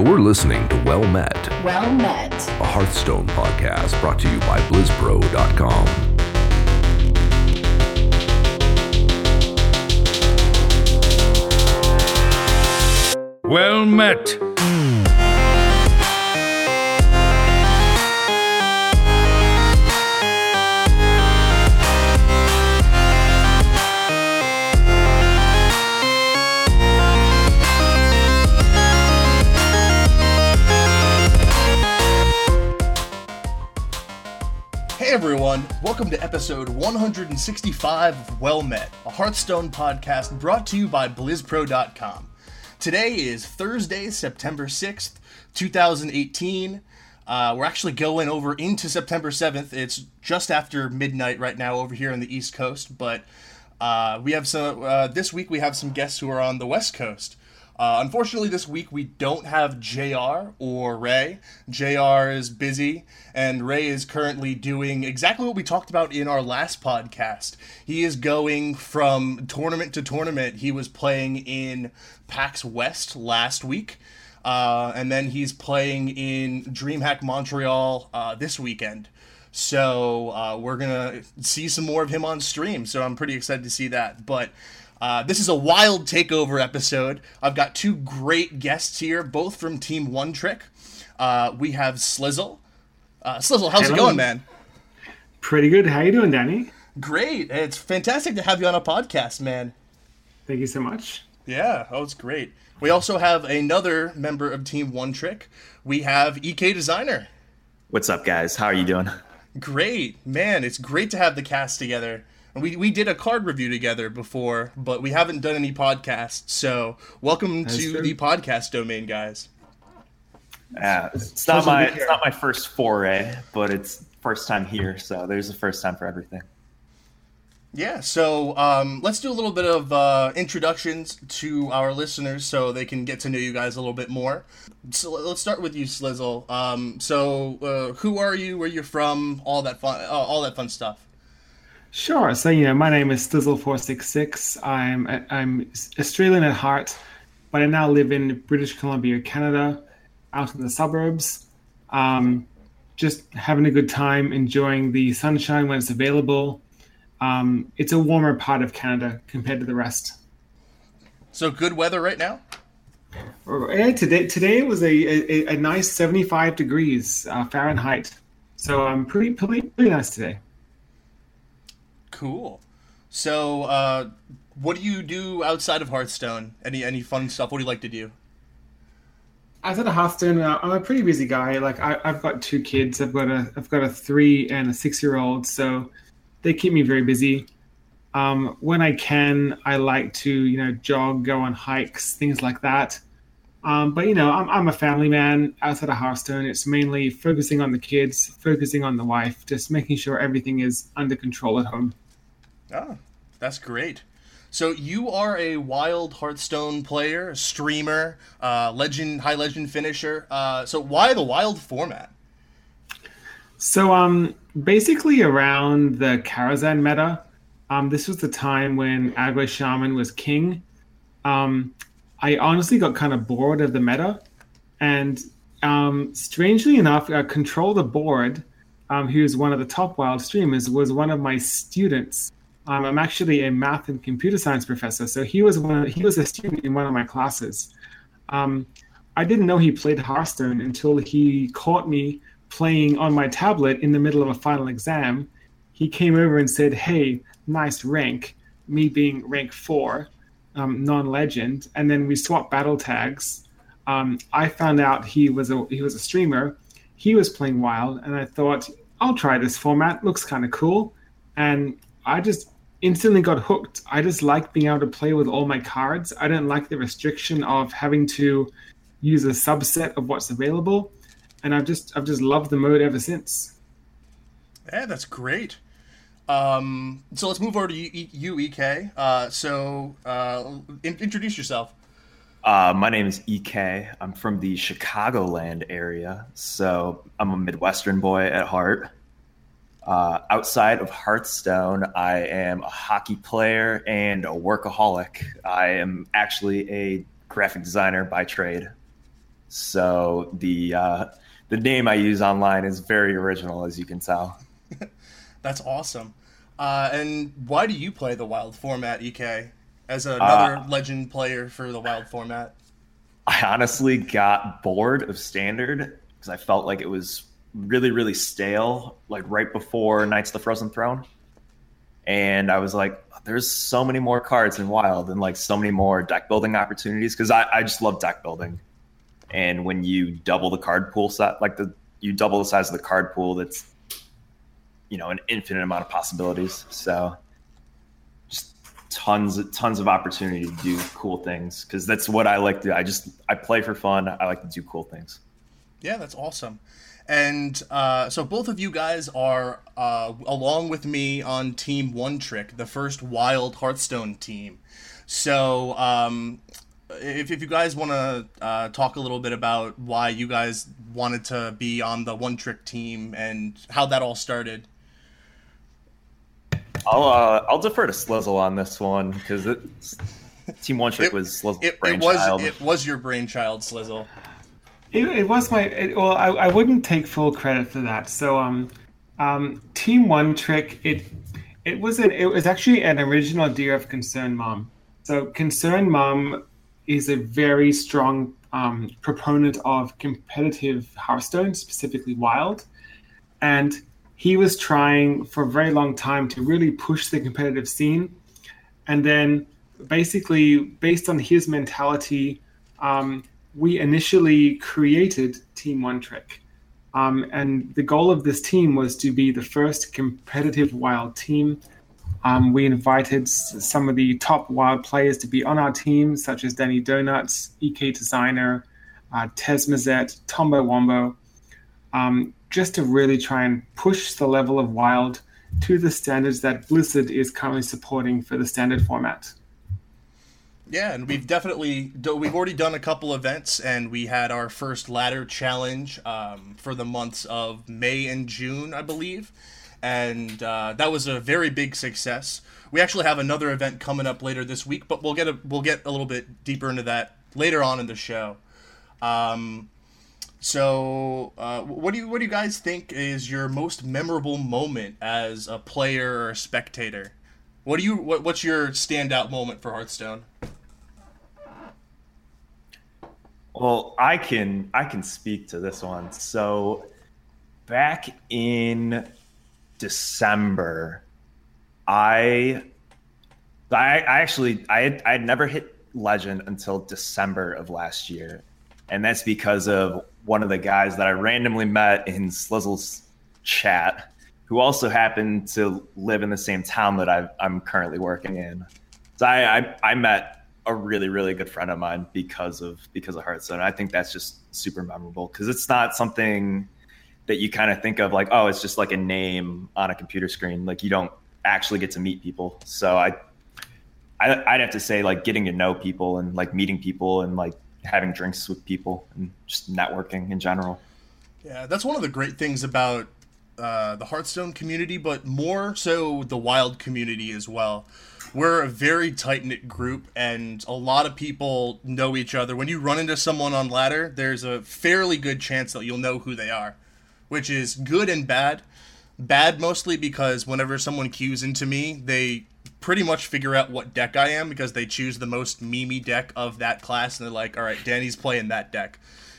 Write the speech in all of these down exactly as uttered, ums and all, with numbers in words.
You're listening to Well Met, Well Met, a Hearthstone podcast brought to you by Blizz Pro dot com. Well Met. Hey everyone, welcome to episode one hundred sixty-five of Well Met, a Hearthstone podcast brought to you by Blizz Pro dot com. Today is Thursday, September sixth, twenty eighteen. Uh, we're actually going over into September seventh. It's just after midnight right now over here on the East Coast, but uh, we have some. Uh, this week we have some guests who are on the West Coast. Uh, unfortunately, this week we don't have J R or Ray. J R is busy, and Ray is currently doing exactly what we talked about in our last podcast. He is going from tournament to tournament. He was playing in PAX West last week, uh, and then he's playing in DreamHack Montreal uh, this weekend. So uh, we're going to see some more of him on stream, so I'm pretty excited to see that. But Uh, this is a wild takeover episode. I've got two great guests here, both from Team One Trick. Uh, we have Slizzle. Uh, Slizzle, how's Hello. it going, man? Pretty good. How you doing, Danny? Great. It's fantastic to have you on a podcast, man. Thank you so much. Yeah, oh, it's great. We also have another member of Team One Trick. We have E K Designer. What's up, guys? How are you doing? Great. Man, it's great to have the cast together. We we did a card review together before, but we haven't done any podcasts, so welcome That's to true. the podcast domain, guys. Yeah, it's not Pleasure to my be it's here. not my first foray, but it's first time here, so there's a first time for everything. Yeah, so um, let's do a little bit of uh, introductions to our listeners so they can get to know you guys a little bit more. So let's start with you, Slizzle. Um, so uh, who are you, where you're from, all that fun, uh, all that fun stuff. Sure. So, you know, my name is Stizzle four six six. I'm I'm Australian at heart, but I now live in British Columbia, Canada, out in the suburbs. Um, just having a good time, enjoying the sunshine when it's available. Um, it's a warmer part of Canada compared to the rest. So good weather right now? Yeah, today today it was a, a, a nice seventy-five degrees uh, Fahrenheit. So I'm pretty, pretty pretty nice today. Cool. So uh, what do you do outside of Hearthstone? Any any fun stuff? What do you like to do? Outside of Hearthstone, uh, I'm a pretty busy guy. Like I, I've got two kids. I've got a I've got a three and a six year old. So they keep me very busy. Um, when I can, I like to you know jog, go on hikes, things like that. Um, but you know, I'm I'm a family man. Outside of Hearthstone, it's mainly focusing on the kids, focusing on the wife, just making sure everything is under control at home. Oh, that's great. So you are a wild Hearthstone player, a streamer, uh, legend, high legend finisher. Uh, so why the wild format? So um, basically around the Karazhan meta, um, this was the time when Aggro Shaman was king. Um, I honestly got kind of bored of the meta, and um, strangely enough, uh, Control the Board, um, who's one of the top wild streamers, was one of my students. Um, I'm actually a math and computer science professor, so he was one. Of, he was a student in one of my classes. Um, I didn't know he played Hearthstone until he caught me playing on my tablet in the middle of a final exam. He came over and said, "Hey, nice rank." Me being rank four, um, non-legend, and then we swapped battle tags. Um, I found out he was a he was a streamer. He was playing wild, and I thought, I'll try this format. Looks kind of cool, and I just instantly got hooked. I just like being able to play with all my cards. I don't like the restriction of having to use a subset of what's available, and I've just I've just loved the mode ever since. Yeah, that's great. Um, so let's move over to you, you E K. Uh, so uh, in- introduce yourself. Uh, my name is E K. I'm from the Chicagoland area, so I'm a Midwestern boy at heart. Uh, outside of Hearthstone, I am a hockey player and a workaholic. I am actually a graphic designer by trade. So the uh, the name I use online is very original, as you can tell. That's awesome. Uh, and why do you play the Wild format, E K, as another uh, legend player for the Wild format? I honestly got bored of Standard because I felt like it was really, really stale, like right before Knights of the Frozen Throne. And I was like, there's so many more cards in Wild and like so many more deck building opportunities because I, I just love deck building. And when you double the card pool set, like the you double the size of the card pool, that's, you know, an infinite amount of possibilities. So just tons, tons of opportunity to do cool things because that's what I like to do. I just, I play for fun. I like to do cool things. Yeah, that's awesome. And uh, so both of you guys are, uh, along with me, on Team One Trick, the first Wild Hearthstone team. So um, if, if you guys want to uh, talk a little bit about why you guys wanted to be on the One Trick team and how that all started. I'll uh, I'll defer to Slizzle on this one because Team One Trick it, was Slizzle's it, brainchild. It was, it was your brainchild, Slizzle. It, it was my it, well. I, I wouldn't take full credit for that. So, um, um, Team One Trick. It it was an, it was actually an original idea of Concerned Mom. So, Concerned Mom is a very strong um, proponent of competitive Hearthstone, specifically Wild, and he was trying for a very long time to really push the competitive scene, and then basically based on his mentality. Um, We initially created Team One Trick. Um, and the goal of this team was to be the first competitive Wild team. Um, we invited s- some of the top Wild players to be on our team, such as Danny Donuts, E K Designer, uh, Tez Mazette, Tombo Wombo, um, just to really try and push the level of Wild to the standards that Blizzard is currently supporting for the standard format. Yeah, and we've definitely we've already done a couple events, and we had our first ladder challenge um, for the months of May and June, I believe, and uh, that was a very big success. We actually have another event coming up later this week, but we'll get a we'll get a little bit deeper into that later on in the show. Um, so, uh, what do you what do you guys think is your most memorable moment as a player or a spectator? What do you what, what's your standout moment for Hearthstone? Well, I can I can speak to this one. So back in December, I I, I actually I had, I had never hit Legend until December of last year, and that's because of one of the guys that I randomly met in Slizzle's chat, who also happened to live in the same town that I've, I'm currently working in. So I, I I met a really, really good friend of mine because of because of Hearthstone. I think that's just super memorable because it's not something that you kind of think of like, oh, it's just like a name on a computer screen. Like you don't actually get to meet people. So I, I I'd have to say like getting to know people and like meeting people and like having drinks with people and just networking in general. Yeah, that's one of the great things about uh, the Hearthstone community, but more so the Wild community as well. We're a very tight-knit group, and a lot of people know each other. When you run into someone on ladder, there's a fairly good chance that you'll know who they are, which is good and bad. Bad mostly because whenever someone queues into me, they pretty much figure out what deck I am because they choose the most memey deck of that class, and they're like, all right, Danny's playing that deck.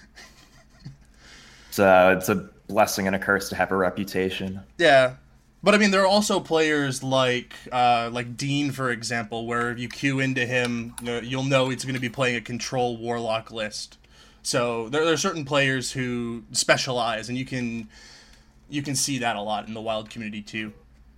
So it's a blessing and a curse to have a reputation. Yeah. But I mean, there are also players like uh, like Dean, for example, where if you queue into him, you know, you'll know he's going to be playing a control warlock list. So there, there are certain players who specialize, and you can you can see that a lot in the Wild community too.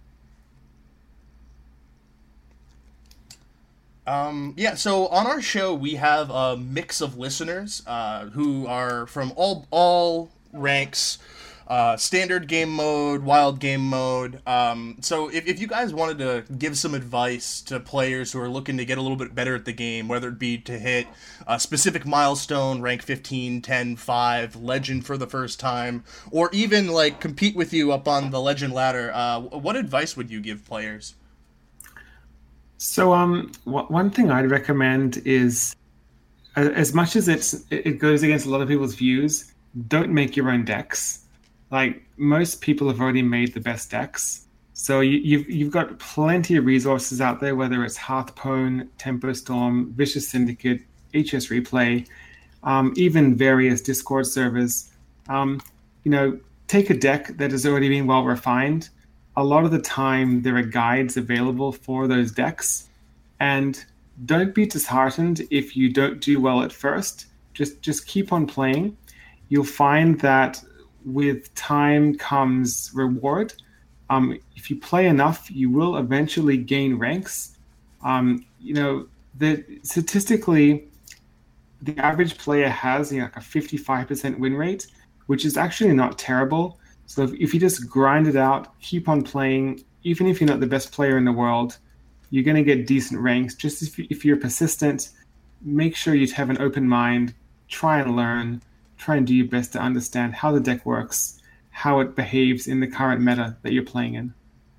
Um, yeah, so on our show we have a mix of listeners uh, who are from all all ranks. Uh, standard game mode, wild game mode. Um, so if, if you guys wanted to give some advice to players who are looking to get a little bit better at the game, whether it be to hit a specific milestone, rank fifteen, ten, five, legend for the first time, or even like compete with you up on the legend ladder, uh, what advice would you give players? So um, w- one thing I'd recommend is as much as it's it goes against a lot of people's views, don't make your own decks. Like, most people have already made the best decks. So you, you've you've got plenty of resources out there, whether it's Hearthpwn, Tempo Storm, Vicious Syndicate, H S Replay, um, even various Discord servers. Um, you know, take a deck that has already been well refined. A lot of the time, there are guides available for those decks, and don't be disheartened if you don't do well at first. Just just keep on playing. You'll find that with time comes reward. Um, if you play enough, you will eventually gain ranks. Um, you know, the statistically, the average player has, you know, like a fifty-five percent win rate, which is actually not terrible. So if, if you just grind it out, keep on playing, even if you're not the best player in the world, you're going to get decent ranks. Just if, you, if you're persistent, make sure you have an open mind, try and learn, try and do your best to understand how the deck works, how it behaves in the current meta that you're playing in.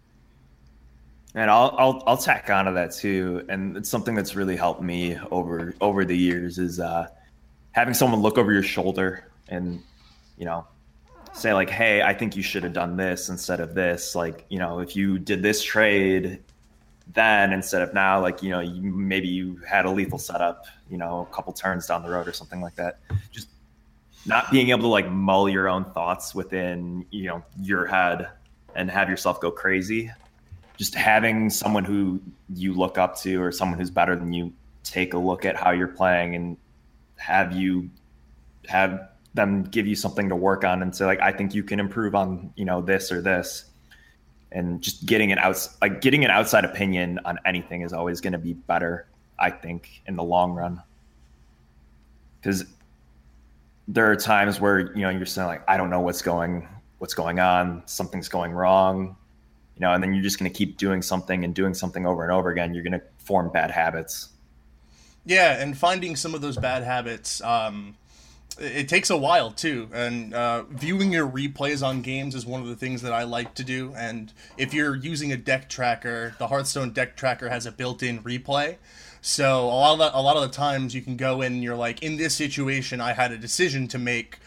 And I'll I'll I'll tack onto that too, and it's something that's really helped me over over the years is uh, having someone look over your shoulder and, you know, say like, hey, I think you should have done this instead of this. Like, you know, if you did this trade then instead of now, like, you know, you, maybe you had a lethal setup, you know, a couple turns down the road or something like that. Just not being able to like mull your own thoughts within, you know, your head and have yourself go crazy. Just having someone who you look up to or someone who's better than you take a look at how you're playing and have you have them give you something to work on and say like, I think you can improve on, you know, this or this. And just getting an outs like getting an outside opinion on anything is always going to be better, I think, in the long run. Because there are times where, you know, you're saying like, I don't know what's going what's going on, something's going wrong, you know, and then you're just going to keep doing something and doing something over and over again. You're going to form bad habits. Yeah, and finding some of those bad habits, um, it takes a while too, and uh, viewing your replays on games is one of the things that I like to do. And if you're using a deck tracker, the Hearthstone deck tracker has a built-in replay. So a lot of the, a lot of the times you can go in and you're like, in this situation, I had a decision to make.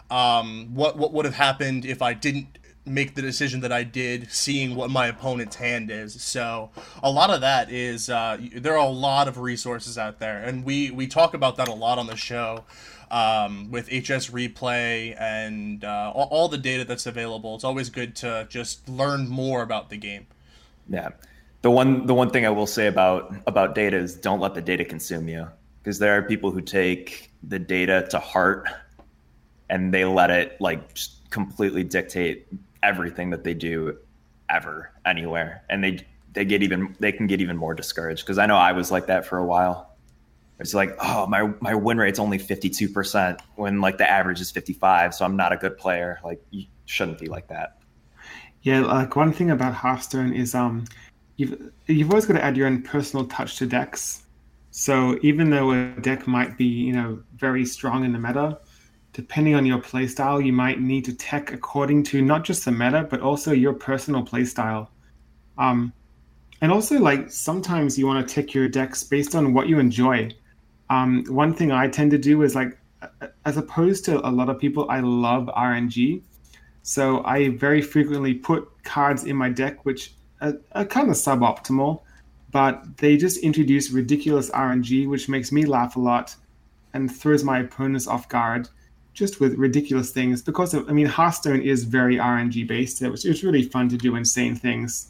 Um, what what would have happened if I didn't make the decision that I did, seeing what my opponent's hand is. So a lot of that is uh, there are a lot of resources out there, and we we talk about that a lot on the show. Um, with H S Replay and uh, all, all the data that's available, it's always good to just learn more about the game. Yeah, the one the one thing I will say about about data is don't let the data consume you, because there are people who take the data to heart and they let it like just completely dictate everything that they do ever anywhere, and they they get even they can get even more discouraged. Because I know I was like that for a while. It's like, oh, my my win rate's only fifty-two percent when like the average is fifty-five, so I'm not a good player. Like, you shouldn't be like that. Yeah, like one thing about Hearthstone is um, you've you've always got to add your own personal touch to decks. So even though a deck might be, you know, very strong in the meta, depending on your playstyle, you might need to tech according to not just the meta, but also your personal playstyle. Um, and also, like, sometimes you want to tech your decks based on what you enjoy. Um, one thing I tend to do is, like, as opposed to a lot of people, I love R N G. So I very frequently put cards in my deck which are, are kind of suboptimal, but they just introduce ridiculous R N G, which makes me laugh a lot and throws my opponents off guard just with ridiculous things. Because, of, I mean, Hearthstone is very R N G based. It was, it was really fun to do insane things.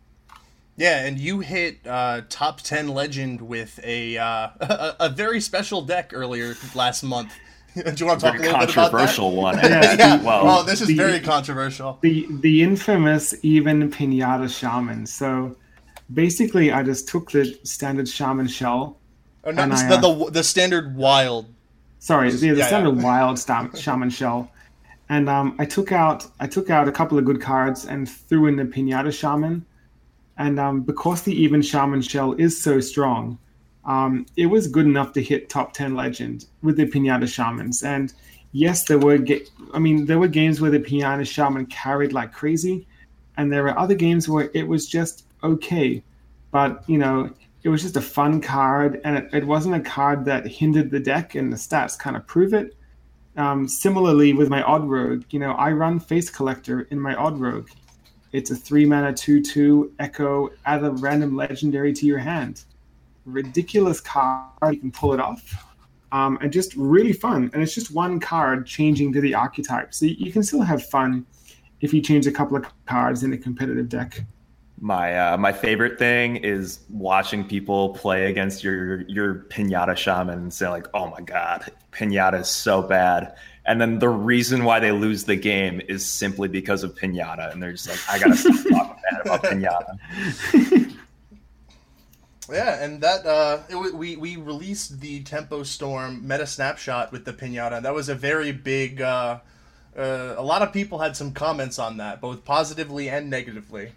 Yeah, and you hit uh, top ten legend with a, uh, a a very special deck earlier last month. Do you want to talk a little bit about that? Controversial one. Yeah, yeah. the, Well, oh, this is the, very controversial. The the infamous even Pinata Shaman. So basically, I just took the standard Shaman shell. Oh, no, and the, I, uh, the the standard wild. Sorry, the, the yeah, standard yeah. wild stam- Shaman shell, and um, I took out I took out a couple of good cards and threw in the Pinata Shaman. And um, because the even Shaman shell is so strong, um, it was good enough to hit top ten legend with the Pinata Shamans. And yes, there were ga- I mean, there were games where the Pinata Shaman carried like crazy, and there were other games where it was just okay. But, you know, it was just a fun card, and it, it wasn't a card that hindered the deck, and the stats kind of prove it. Um, similarly, with my Odd Rogue, you know, I run Face Collector in my Odd Rogue. It's a three mana two two echo, add a random legendary to your hand. Ridiculous card, you can pull it off. Um, and just really fun. And it's just one card changing to the archetype. So you, you can still have fun if you change a couple of cards in a competitive deck. My uh, my favorite thing is watching people play against your your Pinata Shaman and say like, oh my god, Pinata is so bad. And then the reason why they lose the game is simply because of Pinata. And they're just like, I gotta stop talking bad about Pinata. Yeah, and that uh, it, we we released the Tempo Storm meta snapshot with the Pinata. That was a very big. Uh, uh, a lot of people had some comments on that, both positively and negatively.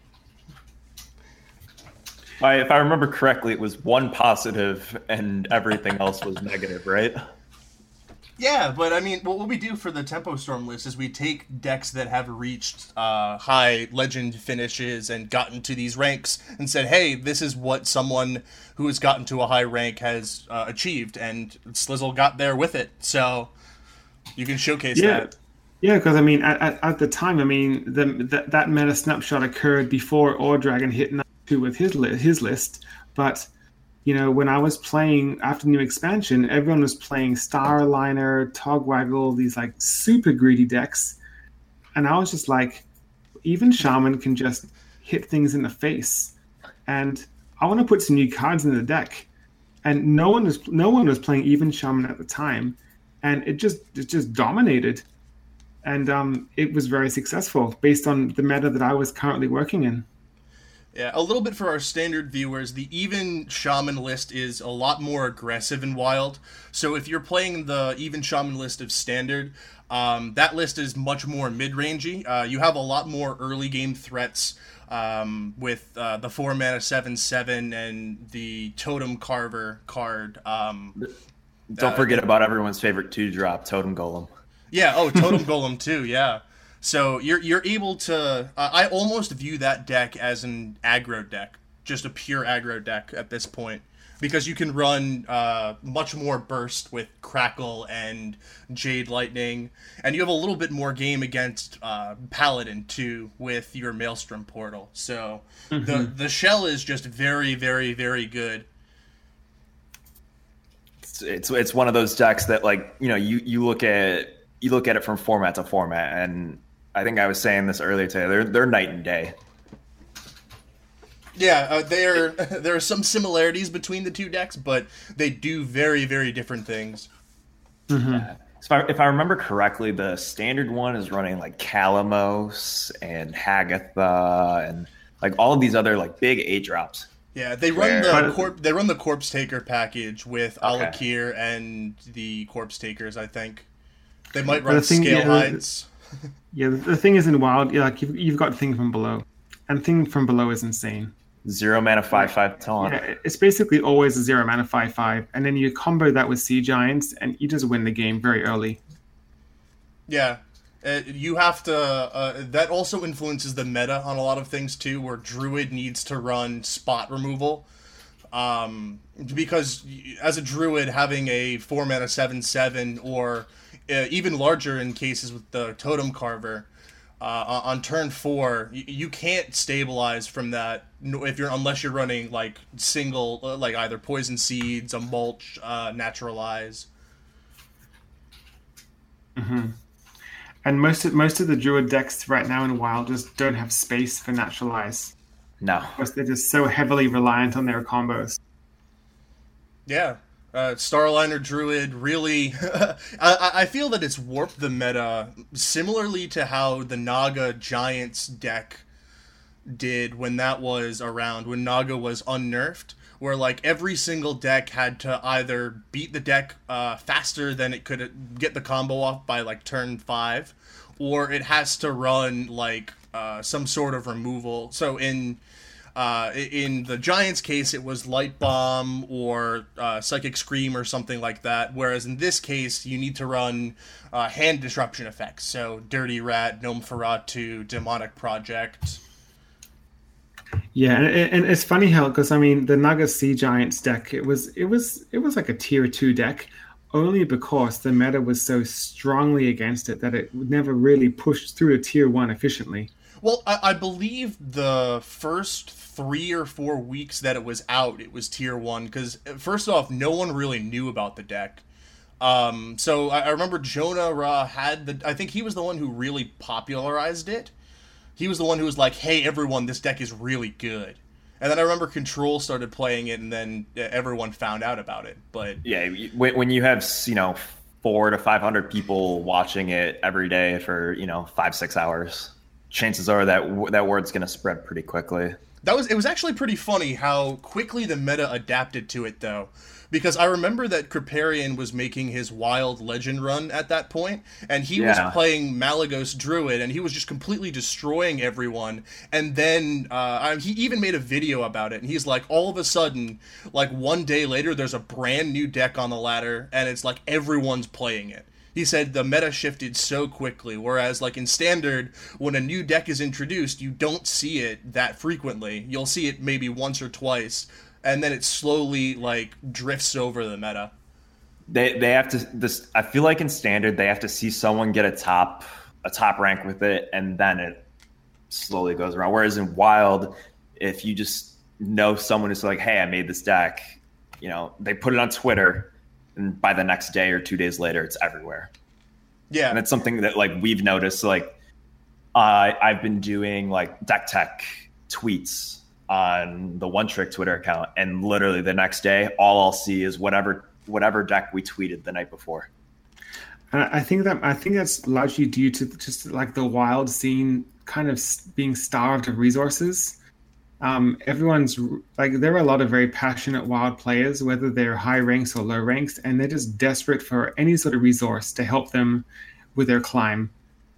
I, if I remember correctly, it was one positive and everything else was negative, right? Yeah, but I mean, what we do for the Tempo Storm list is we take decks that have reached uh, high legend finishes and gotten to these ranks and said, hey, this is what someone who has gotten to a high rank has uh, achieved, and Slizzle got there with it. So you can showcase yeah. that. Yeah, because I mean, at, at, at the time, I mean, the, that that meta snapshot occurred before Ore Dragon hit number two with his li- his list, but you know, when I was playing after new expansion, everyone was playing Starliner, Togwaggle, these like super greedy decks, and I was just like, even Shaman can just hit things in the face, and I want to put some new cards in the deck, and no one was no one was playing even Shaman at the time, and it just it just dominated. And um, it was very successful based on the meta that I was currently working in. Yeah, a little bit for our standard viewers, the even Shaman list is a lot more aggressive and wild. So if you're playing the even Shaman list of standard, um, that list is much more mid-rangey. Uh, you have a lot more early game threats um, with uh, the four mana seven seven and the Totem Carver card. Um, Don't uh, forget about everyone's favorite two-drop, Totem Golem. Yeah, oh, Totem Golem too, yeah. So you're you're able to... Uh, I almost view that deck as an aggro deck, just a pure aggro deck at this point, because you can run uh, much more burst with Crackle and Jade Lightning, and you have a little bit more game against uh, Paladin too with your Maelstrom Portal. So mm-hmm. the the shell is just very, very, very good. It's, it's it's one of those decks that, like, you know, you, you look at you look at it from format to format, and I think I was saying this earlier today. They're they're night and day. Yeah, uh, there there are some similarities between the two decks, but they do very, very different things. Mm-hmm. Yeah. So if I, if I remember correctly, the standard one is running like Kalamos and Hagatha and like all of these other like big eight drops. Yeah, they run Where... the corp. They run the Corpse Taker package with okay. Alakir and the Corpse Takers. I think they might run thing, Scale yeah, Hides. Yeah, the thing is in Wild, yeah, like you've, you've got Thing from Below, and Thing from Below is insane. Zero mana five five taunt. Yeah, it's basically always a zero mana five five, and then you combo that with Sea Giants, and you just win the game very early. Yeah, uh, you have to. Uh, that also influences the meta on a lot of things too, where Druid needs to run spot removal, um, because as a Druid having a four mana seven seven or uh, even larger in cases with the Totem Carver. Uh, on turn four, you, you can't stabilize from that if you're unless you're running like single, uh, like either Poison Seeds, a Mulch, uh, Naturalize. Mm-hmm. And most of most of the Druid decks right now in Wild just don't have space for Naturalize. No, because they're just so heavily reliant on their combos. Yeah. Uh, Starliner Druid really... I, I feel that it's warped the meta similarly to how the Naga Giants deck did when that was around, when Naga was unnerfed, where like every single deck had to either beat the deck uh, faster than it could get the combo off by like turn five, or it has to run like uh, some sort of removal. So in... Uh, in the Giants' case, it was Light Bomb or uh, Psychic Scream or something like that, whereas in this case, you need to run uh, hand disruption effects. So Dirty Rat, Gnome Feratu, Demonic Project. Yeah, and, and it's funny how, because I mean the Naga Sea Giants deck, it was it was it was like a tier two deck, only because the meta was so strongly against it that it never really pushed through a tier one efficiently. Well, I, I believe the first three or four weeks that it was out, it was tier one, because first off, no one really knew about the deck. Um, so I, I remember Jonah Ra had the, I think he was the one who really popularized it. He was the one who was like, hey, everyone, this deck is really good. And then I remember Control started playing it, and then everyone found out about it. But yeah, when when you have, you know, four to five hundred people watching it every day for, you know, five six hours, chances are that that word's going to spread pretty quickly. That was it was actually pretty funny how quickly the meta adapted to it, though. Because I remember that Kripparrian was making his Wild Legend run at that point, and he Yeah. was playing Malagos Druid, and he was just completely destroying everyone. And then uh, he even made a video about it, and he's like, all of a sudden, like one day later, there's a brand new deck on the ladder, and it's like everyone's playing it. He said the meta shifted so quickly, whereas like in Standard, when a new deck is introduced, you don't see it that frequently. You'll see it maybe once or twice, and then it slowly like drifts over the meta. They they have to this. I feel like in Standard they have to see someone get a top a top rank with it, and then it slowly goes around. Whereas in Wild, if you just know someone who's like, "Hey, I made this deck," you know, they put it on Twitter, and by the next day or two days later, it's everywhere. Yeah, And it's something that like we've noticed. Like, uh, I've been doing like deck tech tweets on the One Trick Twitter account, and literally the next day, all I'll see is whatever whatever deck we tweeted the night before. And I think that I think that's largely due to just like the Wild scene kind of being starved of resources. Um, everyone's like, there are a lot of very passionate Wild players, whether they're high ranks or low ranks, and they're just desperate for any sort of resource to help them with their climb.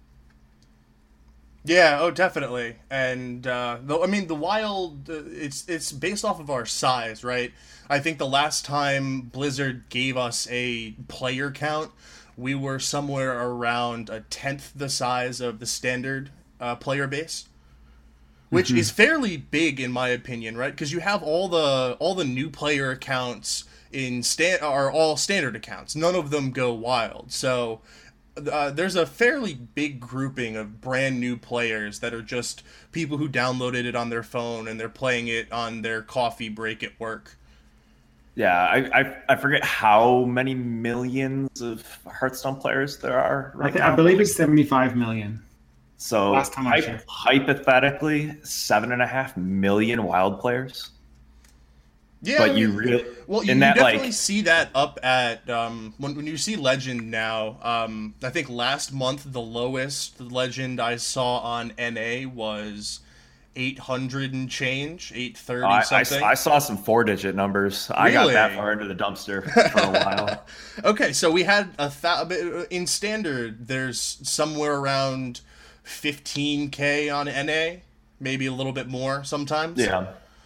Yeah, oh, definitely. And uh, though I mean, the Wild, uh, it's it's based off of our size, right? I think the last time Blizzard gave us a player count, we were somewhere around a tenth the size of the Standard uh, player base, which mm-hmm. is fairly big in my opinion, right? Because you have all the all the new player accounts in stand are all Standard accounts. None of them go Wild, so. Uh, there's a fairly big grouping of brand new players that are just people who downloaded it on their phone and they're playing it on their coffee break at work. Yeah, I I, I forget how many millions of Hearthstone players there are right I, th- now. I believe it's seventy-five million. So Last time I hy- checked. hypothetically, seven and a half million Wild players. Yeah, But I you mean, really well, you, in you that, definitely like- see that up at um, when when you see Legend now. Um, I think last month the lowest Legend I saw on N A was eight hundred and change, eight thirty I, I, something. I saw some four-digit numbers. I got Really? that far into the dumpster for a while. Okay, so we had a th- in Standard. There's somewhere around fifteen K on N A, maybe a little bit more sometimes. Yeah.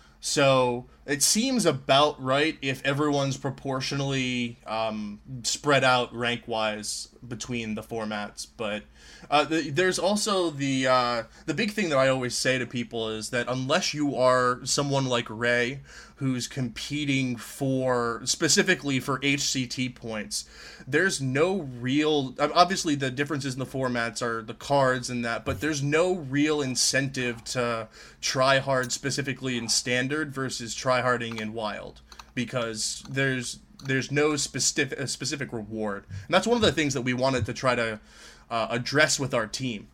So it seems about right if everyone's proportionally um, spread out rank-wise between the formats. But uh, the, there's also the uh, the big thing that I always say to people is that unless you are someone like Ray, who's competing for specifically for H C T points, there's no real. Obviously, the differences in the formats are the cards and that, but there's no real incentive to try hard specifically in Standard versus try harding in Wild, because there's there's no specific a specific reward, and that's one of the things that we wanted to try to uh, address with our team.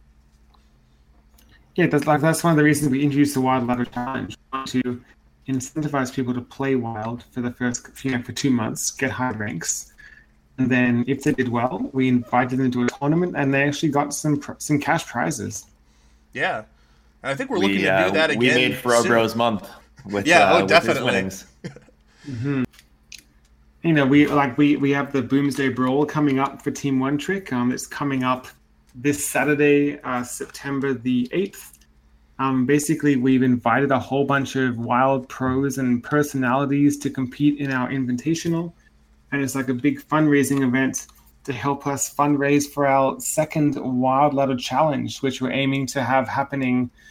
Yeah, that's like that's one of the reasons we introduced the Wild Ladder Challenge, to incentivize people to play Wild for the first, you know, for two months, get high ranks, and then if they did well, we invited them to a tournament, and they actually got some some cash prizes. Yeah, and I think we're looking we, to uh, do that again. We made Frogro's soon. month with Yeah, uh, oh, with definitely. his winnings. Mm-hmm. You know, we like we we have the Boomsday Brawl coming up for Team One Trick. Um, it's coming up this Saturday, uh, September the eighth. Um, basically, we've invited a whole bunch of Wild pros and personalities to compete in our invitational, and it's like a big fundraising event to help us fundraise for our second Wild Ladder Challenge, which we're aiming to have happening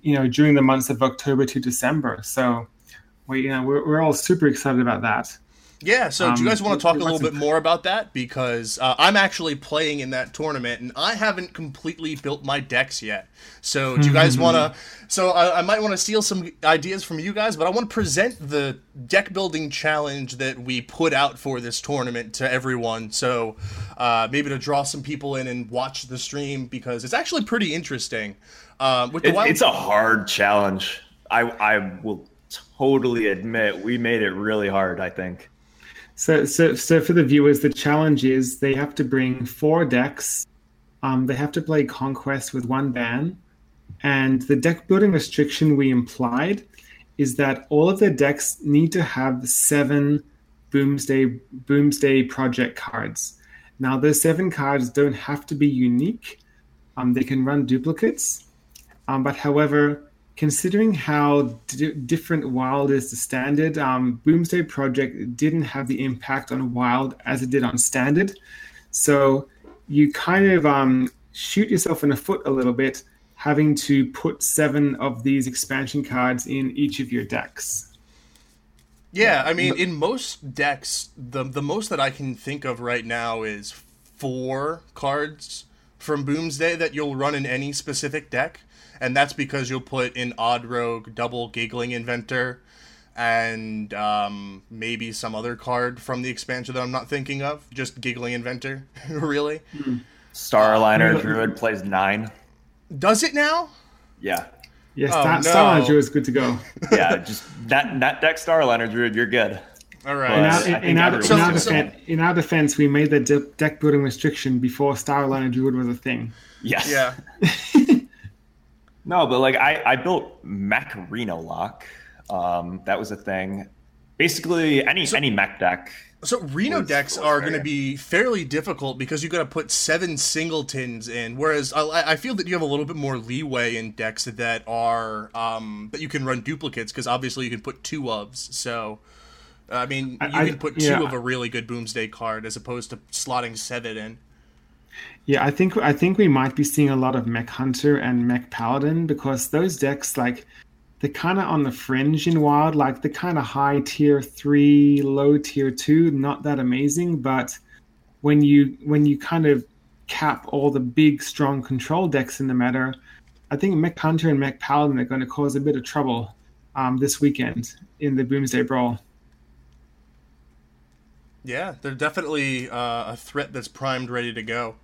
you know, during the months of October to December. So we, you know, we're, we're all super excited about that. Yeah, so Um, do you guys want to talk a it little bit wasn't- more about that? Because uh, I'm actually playing in that tournament, and I haven't completely built my decks yet. So do you guys want to... So I, I might want to steal some ideas from you guys, but I want to present the deck building challenge that we put out for this tournament to everyone. So uh, maybe to draw some people in and watch the stream, because it's actually pretty interesting. Uh, with the It, wild- it's a hard challenge. I I will totally admit we made it really hard, I think. So, so, so for the viewers, the challenge is they have to bring four decks. Um, they have to play Conquest with one ban. And the deck building restriction we implied is that all of their decks need to have seven Boomsday Boomsday Project cards. Now, those seven cards don't have to be unique. Um, they can run duplicates. Um, but however, considering how d- different Wild is to Standard, um, Boomsday Project didn't have the impact on Wild as it did on Standard. So you kind of um, shoot yourself in the foot a little bit, having to put seven of these expansion cards in each of your decks. Yeah, I mean, in most decks, the the most that I can think of right now is four cards from Boomsday that you'll run in any specific deck. And that's because you'll put in Odd Rogue, double Giggling Inventor, and um, maybe some other card from the expansion that I'm not thinking of. Just Giggling Inventor, really. Starliner Uh, Druid plays nine. Does it now? Yeah. Yes, Oh, that no. Starline Drew is good to go. Yeah, just that that deck Starliner Druid, you're good. All Well, right. In I our, think in, our, in, everyone's our gonna defense, in our defense, we made the de- deck building restriction before Starline Druid was a thing. Yes. Yeah. No, but like I, I built Mech Reno Lock. Um, that was a thing. Basically, any any mech deck. So Reno was- decks was are fair. going to be fairly difficult because you got to put seven singletons in. Whereas I, I feel that you have a little bit more leeway in decks that are um, that you can run duplicates, because obviously you can put two ofs. So I mean, you I- I- can put two yeah. of a really good Boomsday card as opposed to slotting seven in. Yeah, I think I think we might be seeing a lot of Mech Hunter and Mech Paladin, because those decks, like, they're kind of on the fringe in Wild. Like, they're kind of high tier three, low tier two, not that amazing. But when you when you kind of cap all the big, strong control decks in the meta, I think Mech Hunter and Mech Paladin are going to cause a bit of trouble um, this weekend in the Boomsday Brawl. Yeah, they're definitely uh, a threat that's primed, ready to go.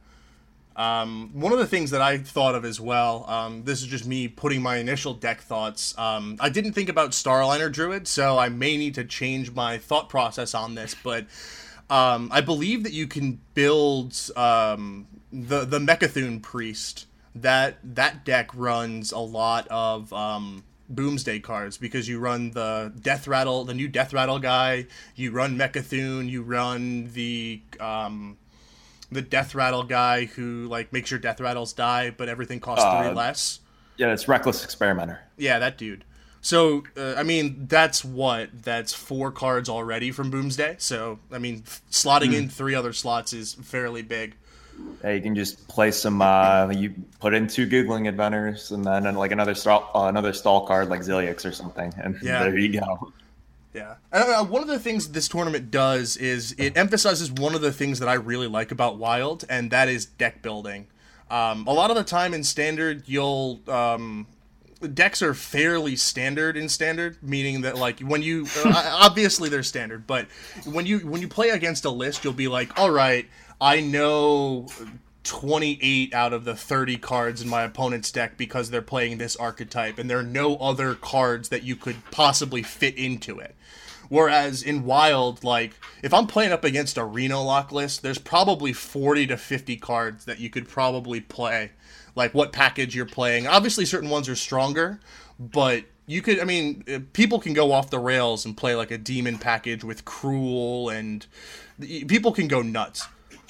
Um, one of the things that I thought of as well, um, this is just me putting my initial deck thoughts. Um, I didn't think about Starliner Druid, so I may need to change my thought process on this, but um, I believe that you can build um, the the Mechathune Priest. That that deck runs a lot of um, Boomsday cards, because you run the Death Rattle, the new Death Rattle guy. You run Mechathune. You run the um, the Death Rattle guy who like makes your Death Rattles die, but everything costs Uh, three less. Yeah, it's Reckless Experimenter. Yeah, that dude. So, uh, I mean, that's what? That's four cards already from Boomsday. So, I mean, f- slotting in three other slots is fairly big. Yeah, you can just play some. Uh, you put in two Giggling Inventors, and then like another stall, uh, another stall card like Zilix or something, and Yeah. there you go. Yeah. Uh, one of the things this tournament does is it emphasizes one of the things that I really like about Wild, and that is deck building. Um, a lot of the time in Standard, you'll... Um, decks are fairly standard in Standard, meaning that like when you... Uh, obviously they're standard, but when you when you play against a list, you'll be like, all right, I know twenty-eight out of the thirty cards in my opponent's deck because they're playing this archetype, and there are no other cards that you could possibly fit into it. Whereas in Wild, like, if I'm playing up against a Reno Lock list, there's probably forty to fifty cards that you could probably play. Like, what package you're playing. Obviously, certain ones are stronger, but you could, I mean, uh, people can go off the rails and play, like, a demon package with Cruel, and people can go nuts.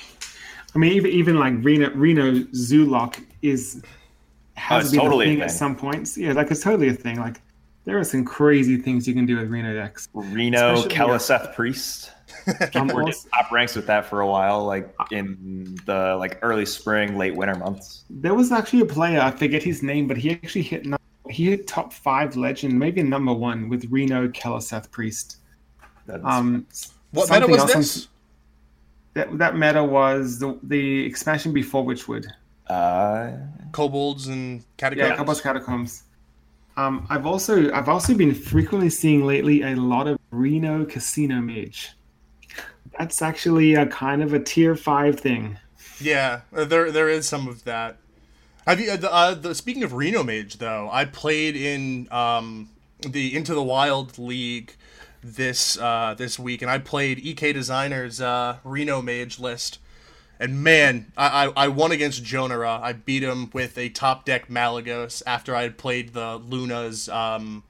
I mean, even even like Reno Reno Zoolock is has it's been totally a a thing thing. at some points. Yeah, like it's totally a thing. Like there are some crazy things you can do with Reno decks. Reno Especially- Keliseth Priest. Um, We're also- top ranks with that for a while, like in the like early spring, late winter months. there was actually a player, I forget his name, but he actually hit number he hit top five legend, maybe number one with Reno Keleseth Priest. That's, Um, What meta something was else on- this? That that meta was the the expansion before Witchwood. uh, Kobolds and Yeah, catacombs. Kobolds Catacombs. Um, I've also I've also been frequently seeing lately a lot of Reno Casino Mage. That's actually a kind of a tier five thing. Yeah, uh, there there is some of that. Have you? Uh, the, uh, the, speaking of Reno Mage, though, I played in um, the Into the Wild League this uh, this week, and I played E K Designer's uh, Reno Mage list. And man, I, I, I won against Jonara. I beat him with a top deck Malagos after I had played the Luna's um,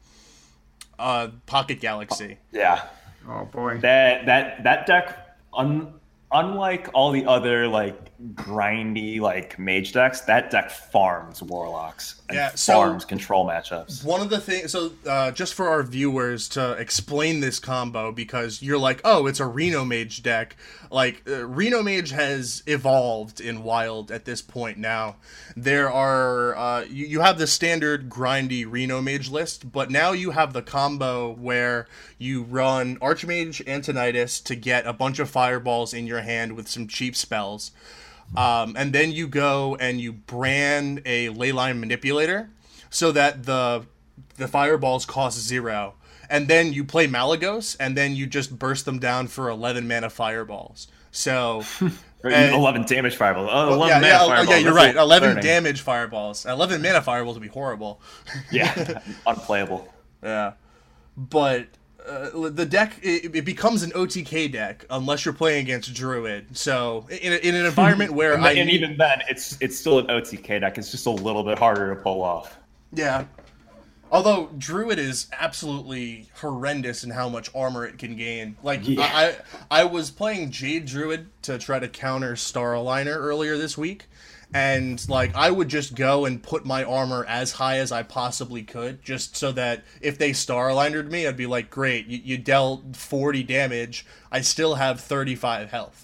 uh, Pocket Galaxy. yeah. Oh boy. That that that deck, un, unlike all the other like grindy like mage decks, that deck farms warlocks and Yeah, so- farms control matchups. One of the things, so uh, just for our viewers to explain this combo, because you're like, oh, it's a Reno Mage deck. Like, uh, Reno Mage has evolved in Wild at this point now. There are, uh, you, you have the standard grindy Reno Mage list, but now you have the combo where you run Archmage Antonidas to get a bunch of fireballs in your hand with some cheap spells. Um, and then you go and you brand a Leyline Manipulator so that the the fireballs cost zero. And then you play Malagos, and then you just burst them down for eleven mana fireballs. So... and- eleven damage fireballs. Oh, well, eleven yeah, mana yeah, fireballs. yeah, you're That's right. eleven learning. damage fireballs. eleven mana fireballs would be horrible. Yeah, unplayable. Yeah. But... Uh, the deck, it, it becomes an O T K deck unless you're playing against Druid. So in, in an environment where And, I and need, even then, it's it's still an O T K deck. It's just a little bit harder to pull off. yeah. Although Druid is absolutely horrendous in how much armor it can gain. Like Yeah. I, I was playing Jade Druid to try to counter Star Aligner earlier this week, and like I would just go and put my armor as high as I possibly could, just so that if they Star Alignered me, I'd be like, great, you, you dealt forty damage. I still have thirty-five health.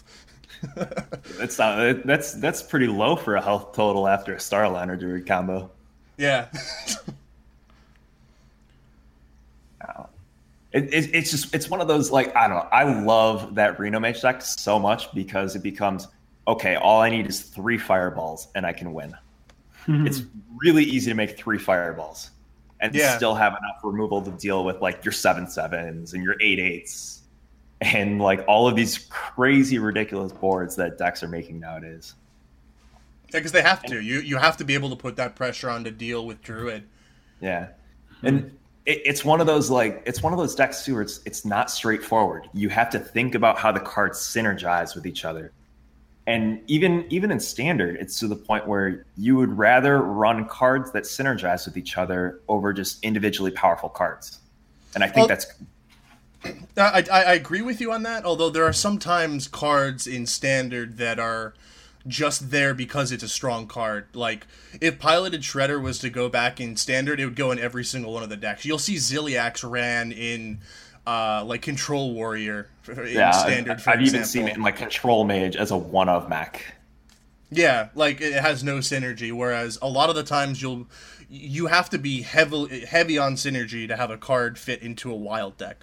That's not that's that's pretty low for a health total after a Starliner Druid combo. Yeah. It, it, it's just it's one of those like I don't know. I love that Reno Mage deck so much because it becomes okay. All I need is three fireballs and I can win. It's really easy to make three fireballs and Yeah. still have enough removal to deal with like your seven sevens and your eight eights and like all of these crazy ridiculous boards that decks are making nowadays. Yeah, because they have to. You you have to be able to put that pressure on to deal with Druid. Yeah, and it, it's one of those like it's one of those decks too. Where it's it's not straightforward. You have to think about how the cards synergize with each other, and even even in standard, it's to the point where you would rather run cards that synergize with each other over just individually powerful cards. And I think Well- that's I, I I agree with you on that. Although there are sometimes cards in standard that are just there because it's a strong card. Like if Piloted Shredder was to go back in standard, it would go in every single one of the decks. You'll see Ziliax ran in uh, like Control Warrior in yeah. standard. For I've even example. seen it in like Control Mage as a one of mech. Yeah, like it has no synergy. Whereas a lot of the times you'll you have to be heavily heavy on synergy to have a card fit into a wild deck.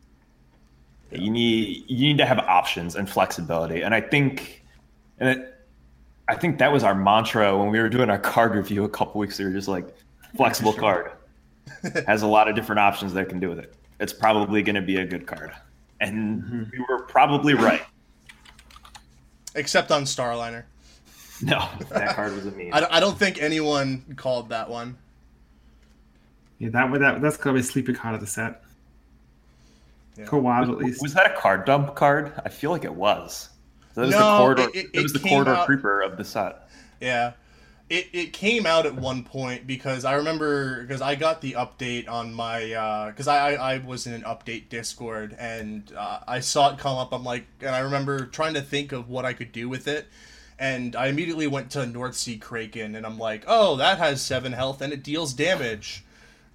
You need you need to have options and flexibility, and I think, and it, I think that was our mantra when we were doing our card review a couple weeks ago. Just like flexible card has a lot of different options that it can do with it. It's probably going to be a good card, and mm-hmm. we were probably right. Except on Starliner. No, that card was a meme. I don't, I don't think anyone called that one. Yeah, that that that's gonna be a sleeper card of the set. Yeah. For a while, at least. Was that a card dump card? I feel like it was. That was No, the corridor. it- it- It, was it the came corridor out- creeper of the set. Yeah. It, it came out at one point because I remember because I got the update on my because I, I I was in an update Discord and uh, I saw it come up. I'm like, and I remember trying to think of what I could do with it, and I immediately went to North Sea Kraken and I'm like, oh, that has seven health and it deals damage.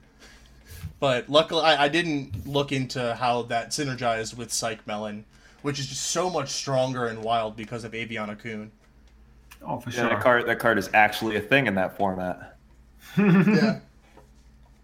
But luckily, I, I didn't look into how that synergized with Psych Melon, which is just so much stronger in Wild because of Aviana Kun. Oh, for Yeah, sure. that card. That card is actually a thing in that format. Yeah.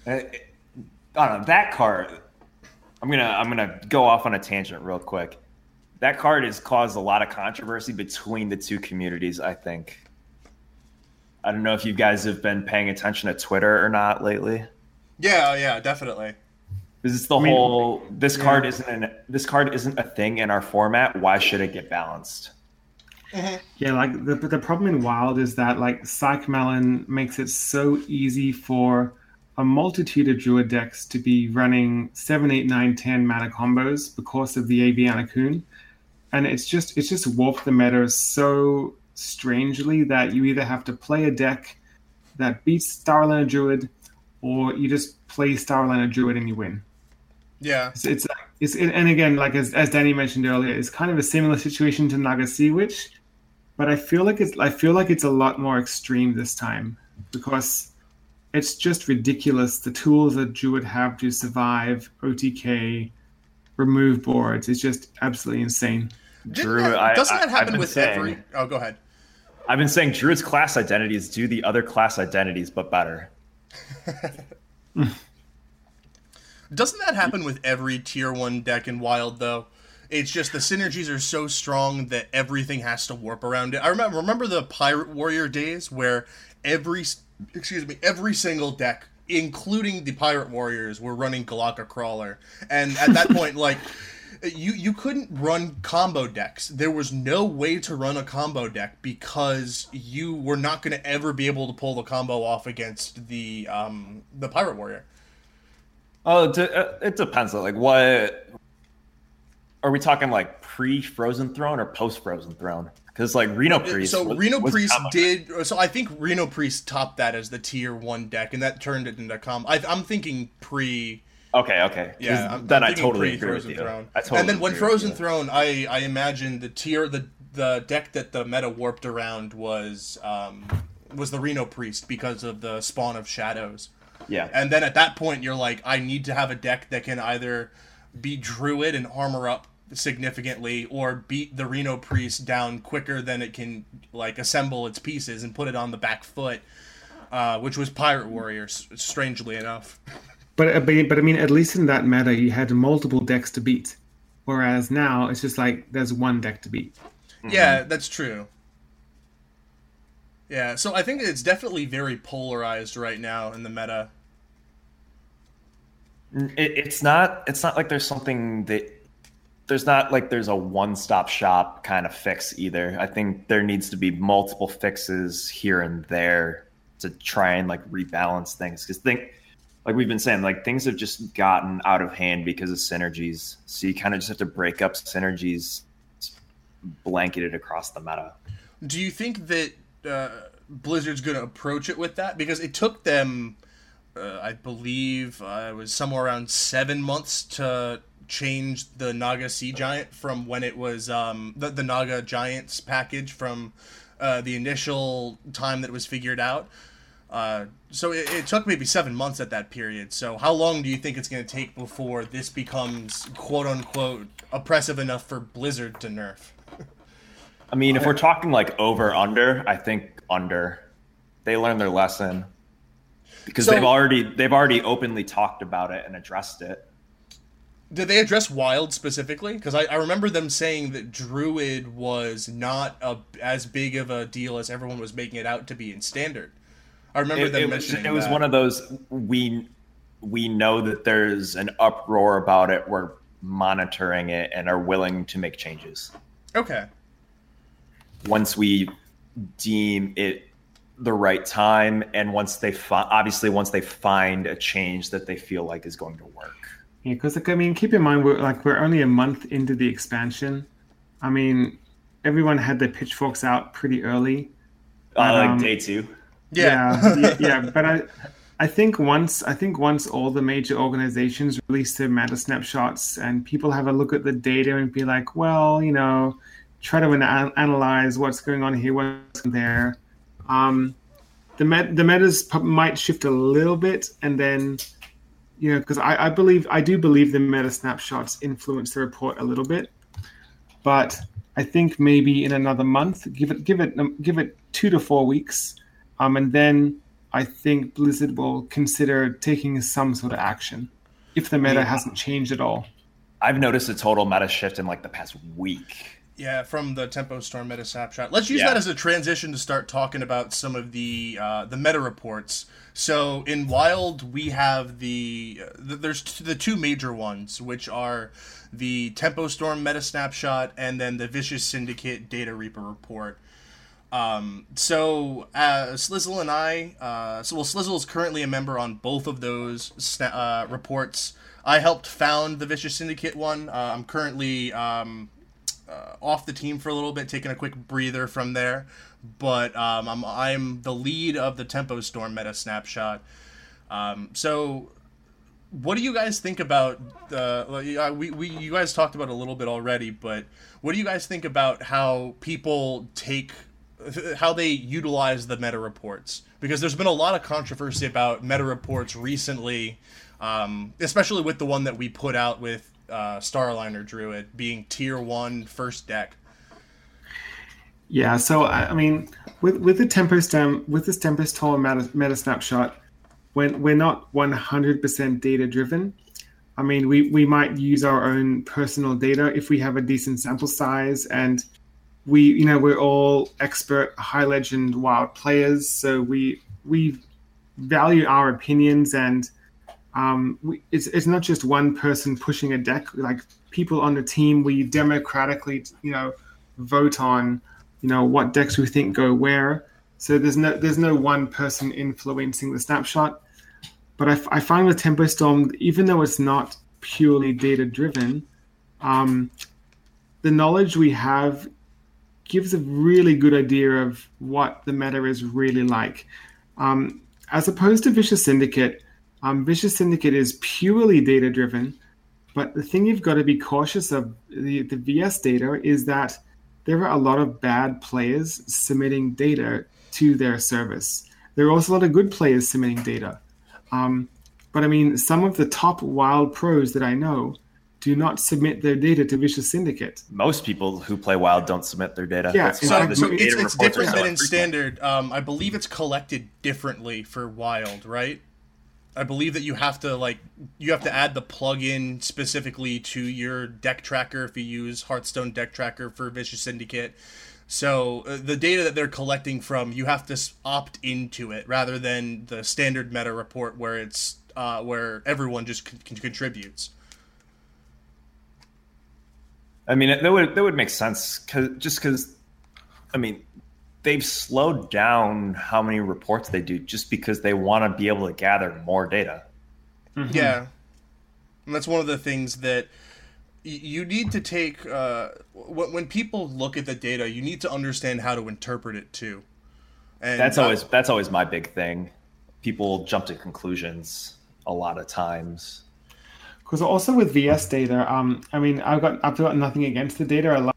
I don't know, that card. I'm gonna I'm gonna go off on a tangent real quick. That card has caused a lot of controversy between the two communities, I think. I don't know if you guys have been paying attention to Twitter or not lately. Yeah, yeah, definitely. Because it's the I mean, whole this yeah. card isn't an, this card isn't a thing in our format. Why should it get balanced? Yeah, like the the problem in Wild is that like Psych Melon makes it so easy for a multitude of Druid decks to be running seven, eight, nine, ten mana combos because of the Aviana Coon. And it's just it's just warped the meta so strangely that you either have to play a deck that beats Starliner Druid, or you just play Starliner Druid and you win. Yeah. It's, it's, it's and again, like as, as Danny mentioned earlier, it's kind of a similar situation to Naga Sea Witch, but I feel like it's I feel like it's a lot more extreme this time because it's just ridiculous. The tools that Druid have to survive O T K, remove boards, it's just absolutely insane. Drew, that, I, doesn't I, that happen I've been with saying, every? Oh, go ahead. I've been saying Druid's class identities do the other class identities, but better. Doesn't that happen with every tier one deck in Wild though? It's just the synergies are so strong that everything has to warp around it. I remember remember the Pirate Warrior days where every excuse me every single deck, including the Pirate Warriors, were running Galaka Crawler, and at that point, like you you couldn't run combo decks. There was no way to run a combo deck because you were not going to ever be able to pull the combo off against the um the Pirate Warrior. Oh, it depends. Like, what are we talking? Like pre-Frozen Throne or post-Frozen Throne? Because like Reno Priest. So was, Reno was Priest combo. did. So I think Reno Priest topped that as the tier one deck, and that turned it into com. I, I'm thinking pre. Okay, okay. Yeah, I'm, then I'm I totally agree with Frozen you. Throne. I totally and then when agree with Frozen you. Throne, I I imagine the tier the the deck that the meta warped around was um was the Reno Priest because of the Spawn of Shadows. Yeah. And then at that point, you're like, I need to have a deck that can either be Druid and armor up significantly, or beat the Reno Priest down quicker than it can like assemble its pieces and put it on the back foot, uh, which was Pirate Warriors, strangely enough. But, but but I mean, at least in that meta, you had multiple decks to beat, whereas now it's just like there's one deck to beat. Mm-hmm. Yeah, that's true. Yeah, so I think it's definitely very polarized right now in the meta. It, it's not. It's not like there's something that. There's not like there's a one-stop shop kind of fix either. I think there needs to be multiple fixes here and there to try and like rebalance things. Because think, like we've been saying, like things have just gotten out of hand because of synergies. So you kind of just have to break up synergies, blanketed across the meta. Do you think that uh, Blizzard's going to approach it with that? Because it took them, uh, I believe, uh, it was somewhere around seven months to change the Naga Sea Giant from when it was um, the, the Naga Giants package from uh, the initial time that it was figured out. Uh, so it, it took maybe seven months at that period. So how long do you think it's going to take before this becomes quote-unquote oppressive enough for Blizzard to nerf? I mean, if we're talking like over under, I think under. They learned their lesson because So- they've already they've already openly talked about it and addressed it. Did they address Wild specifically? Because I, I remember them saying that Druid was not a, as big of a deal as everyone was making it out to be in Standard. I remember It, them it was, mentioning it was that. one of those we we know that there's an uproar about it. We're monitoring it and are willing to make changes Okay. once we deem it the right time, and once they fi- obviously once they find a change that they feel like is going to work. Yeah, because like I mean, keep in mind we're like we're only a month into the expansion. I mean, everyone had their pitchforks out pretty early. Uh, like Um, day two. Yeah. yeah, yeah, yeah, but I, I think once I think once all the major organizations release their meta snapshots and people have a look at the data and be like, well, you know, try to ana- analyze what's going on here, what's there. Um, the met the metas p- might shift a little bit, and then, you know, because I, I believe I do believe the meta snapshots influence the report a little bit, but I think maybe in another month, give it give it give it two to four weeks. Um, and then I think Blizzard will consider taking some sort of action if the meta hasn't changed at all. I've noticed a total meta shift in like the past week. Yeah, from the Tempo Storm meta snapshot. Let's use Yeah. that as a transition to start talking about some of the uh, the meta reports. So in Wild, we have the, uh, the there's t- the two major ones, which are the Tempo Storm meta snapshot and then the Vicious Syndicate Data Reaper report. Um, so uh, Slizzle and I, uh, so well, Slizzle is currently a member on both of those sna- uh, reports. I helped found the Vicious Syndicate one. Uh, I'm currently um, uh, off the team for a little bit, taking a quick breather from there. But um, I'm I'm the lead of the Tempo Storm meta snapshot. Um, so, what do you guys think about the? Uh, we we you guys talked about it a little bit already, but what do you guys think about how people take, how they utilize the meta reports? Because there's been a lot of controversy about meta reports recently, um, especially with the one that we put out with uh, Starliner Druid being tier one first deck. Yeah, so I I mean, with with the Tempo Storm with this Tempo Storm meta, meta snapshot, when we're not one hundred percent data driven. I mean, we we might use our own personal data if we have a decent sample size, and we you know we're all expert high legend wild players, so we we value our opinions, and um, we, it's it's not just one person pushing a deck. Like people on the team, we democratically you know vote on. You know what decks we think go where. So there's no there's no one person influencing the snapshot. But I, I find with Tempo Storm, even though it's not purely data driven, um, the knowledge we have gives a really good idea of what the meta is really like. Um, as opposed to Vicious Syndicate, um, Vicious Syndicate is purely data driven. But the thing you've got to be cautious of the, the V S data is that there are a lot of bad players submitting data to their service. There are also a lot of good players submitting data. Um, but I mean, some of the top wild pros that I know do not submit their data to Vicious Syndicate. Most people who play Wild don't submit their data. Yeah, That's so- why So, the so data it's, it's reports are different so than in infrequent. standard. Um, I believe it's collected differently for Wild, right? I believe that you have to like you have to add the plugin specifically to your deck tracker if you use Hearthstone deck tracker for Vicious Syndicate. So uh, the data that they're collecting from, you have to s- opt into it rather than the standard meta report where it's uh, where everyone just c- c- contributes. I mean, that would that would make sense cause, just because, I mean, they've slowed down how many reports they do just because they want to be able to gather more data. Mm-hmm. Yeah, and that's one of the things that y- you need to take. Uh, when, when people look at the data, you need to understand how to interpret it too. And That's uh, always that's always my big thing. People jump to conclusions a lot of times. Because also with V S data, um, I mean, I've got I've got nothing against the data, I love-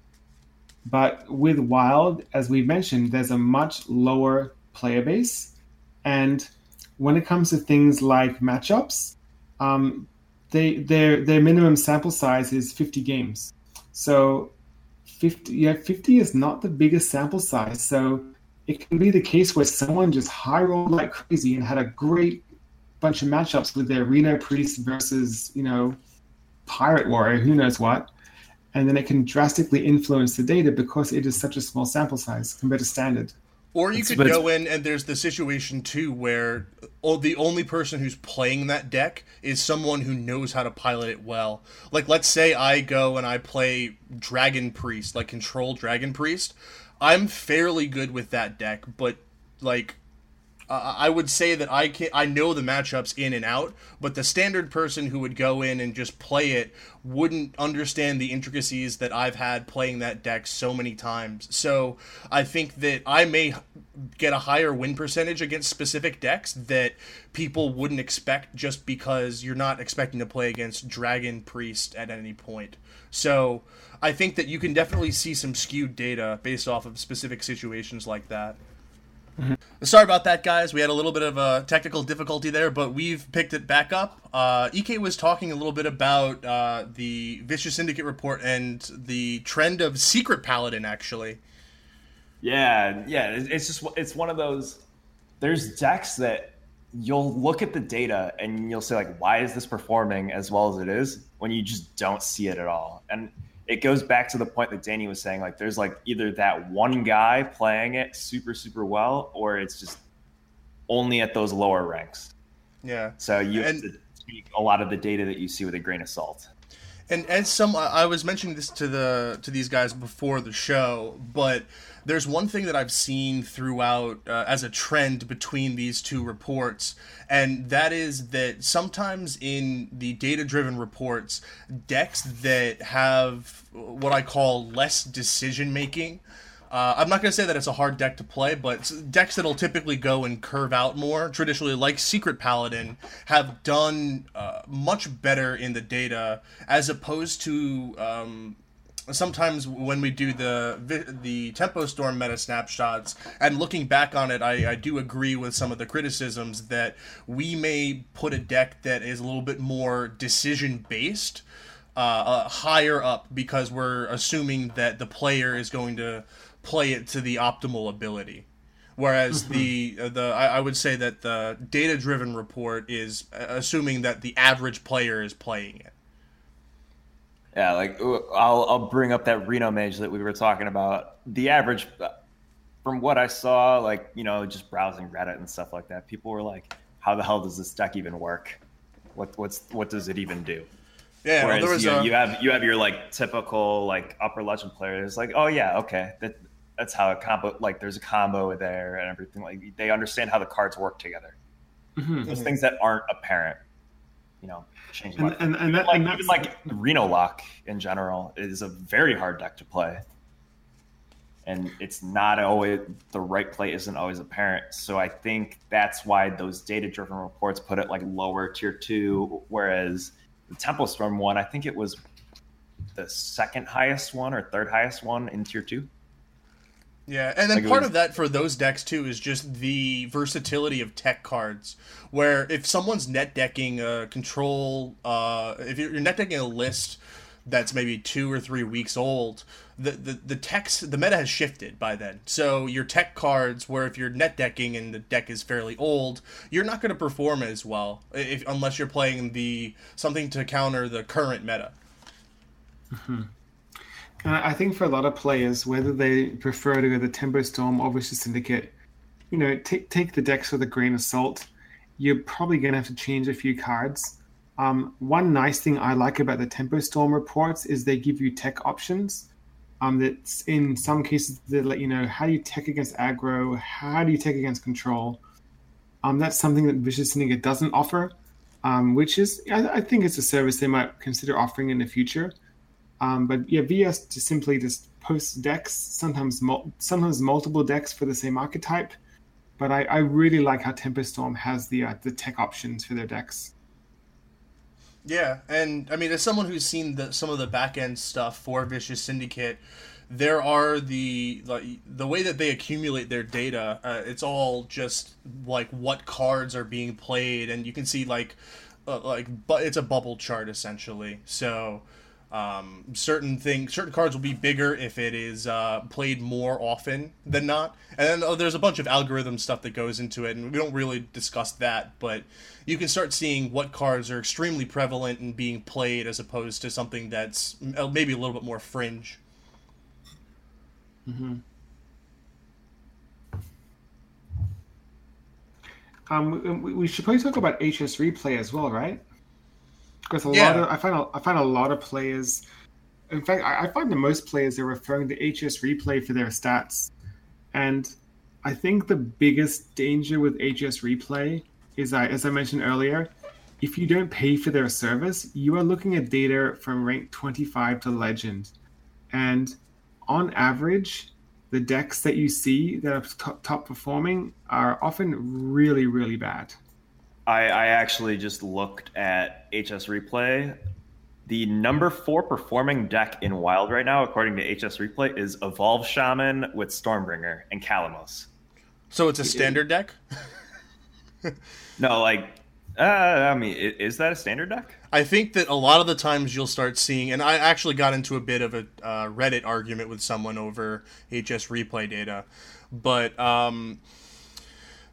but with Wild, as we mentioned, there's a much lower player base, and when it comes to things like matchups, um, they their their minimum sample size is fifty games. So fifty, yeah, fifty is not the biggest sample size. So it can be the case where someone just high rolled like crazy and had a great bunch of matchups with their Reno Priest versus, you know, Pirate Warrior, who knows what. And then it can drastically influence the data because it is such a small sample size compared to standard. Or you It's- could but it's- go in and there's the situation too where oh, the only person who's playing that deck is someone who knows how to pilot it well. Like, let's say I go and I play Dragon Priest, like Control Dragon Priest. I'm fairly good with that deck, but like uh, I would say that I can I know the matchups in and out, but the standard person who would go in and just play it wouldn't understand the intricacies that I've had playing that deck so many times. So I think that I may get a higher win percentage against specific decks that people wouldn't expect just because you're not expecting to play against Dragon Priest at any point. So I think that you can definitely see some skewed data based off of specific situations like that. Sorry about that, guys. We had a little bit of a technical difficulty there, but we've picked it back up. Uh, E K was talking a little bit about uh, the Vicious Syndicate report and the trend of Secret Paladin, actually. Yeah, yeah. It's it's just it's one of those. there's decks that you'll look at the data and you'll say like, why is this performing as well as it is, when you just don't see it at all. And it goes back to the point that Danny was saying, like there's like either that one guy playing it super, super well, or it's just only at those lower ranks. Yeah. So you and, have to take a lot of the data that you see with a grain of salt. And as some, I was mentioning this to the to these guys before the show, but there's one thing that I've seen throughout uh, as a trend between these two reports, and that is that sometimes in the data-driven reports, decks that have what I call less decision-making, Uh, I'm not going to say that it's a hard deck to play, but decks that'll typically go and curve out more, traditionally like Secret Paladin, have done uh, much better in the data, as opposed to um, sometimes when we do the the Tempo Storm meta snapshots, and looking back on it, I, I do agree with some of the criticisms that we may put a deck that is a little bit more decision-based uh, uh, higher up, because we're assuming that the player is going to play it to the optimal ability, whereas mm-hmm. the uh, the I, I would say that the data driven report is assuming that the average player is playing it. Yeah, like I'll I'll bring up that Reno Mage that we were talking about. The average, from what I saw, like, you know, just browsing Reddit and stuff like that, people were like, "How the hell does this deck even work? What what's what does it even do?" Yeah, Whereas well, there was you, know, a... you have you have your like typical like upper legend players, like, oh yeah, okay, that that's how a combo, like there's a combo there and everything. Like they understand how the cards work together. Mm-hmm. Those things that aren't apparent, you know, change. And, and, and, that, like, and even like Reno Lock in general is a very hard deck to play, and it's not always, the right play isn't always apparent. So I think that's why those data driven reports put it like lower tier two, whereas the Tempo Storm one, I think it was the second highest one or third highest one in tier two. Yeah, and then like part was, of that for those decks too is just the versatility of tech cards, where if someone's net decking a control, uh, if you're net decking a list that's maybe two or three weeks old, the, the, the techs, the meta has shifted by then. So your tech cards, where if you're net decking and the deck is fairly old, you're not going to perform as well if, unless you're playing the something to counter the current meta. Mm-hmm. I think for a lot of players, whether they prefer to go the Tempo Storm or Vicious Syndicate, you know, take take the decks with a grain of salt. You're probably going to have to change a few cards. Um, one nice thing I like about the Tempo Storm reports is they give you tech options. Um, that's in some cases they let you know, how do you tech against aggro, how do you tech against control. Um, that's something that Vicious Syndicate doesn't offer, um, which is I, I think it's a service they might consider offering in the future. Um, but yeah, V S just simply just posts decks, sometimes mul- sometimes multiple decks for the same archetype. But I, I really like how Tempo Storm has the uh, the tech options for their decks. Yeah, and I mean, as someone who's seen the, some of the back end stuff for Vicious Syndicate, there are the like, the way that they accumulate their data. Uh, it's all just like what cards are being played, and you can see like uh, like but it's a bubble chart essentially. So. Um, certain things, certain cards will be bigger if it is uh, played more often than not, and then oh, there's a bunch of algorithm stuff that goes into it, and we don't really discuss that. But you can start seeing what cards are extremely prevalent and being played, as opposed to something that's maybe a little bit more fringe. Mm-hmm. Um, we, we should probably talk about H S Replay as well, right? Because a yeah. lot of I find a, I find a lot of players, in fact, I, I find that most players are referring to H S Replay for their stats, and I think the biggest danger with H S Replay is, I, as I mentioned earlier, if you don't pay for their service, you are looking at data from rank twenty-five to Legend, and on average, the decks that you see that are top, top performing are often really, really bad. I, I actually just looked at H S Replay. The number four performing deck in Wild right now, according to H S Replay, is Evolve Shaman with Stormbringer and Kalamos. So it's a standard deck? No, like, uh, I mean, is that a standard deck? I think that a lot of the times you'll start seeing, and I actually got into a bit of a uh, Reddit argument with someone over H S Replay data, but... Um,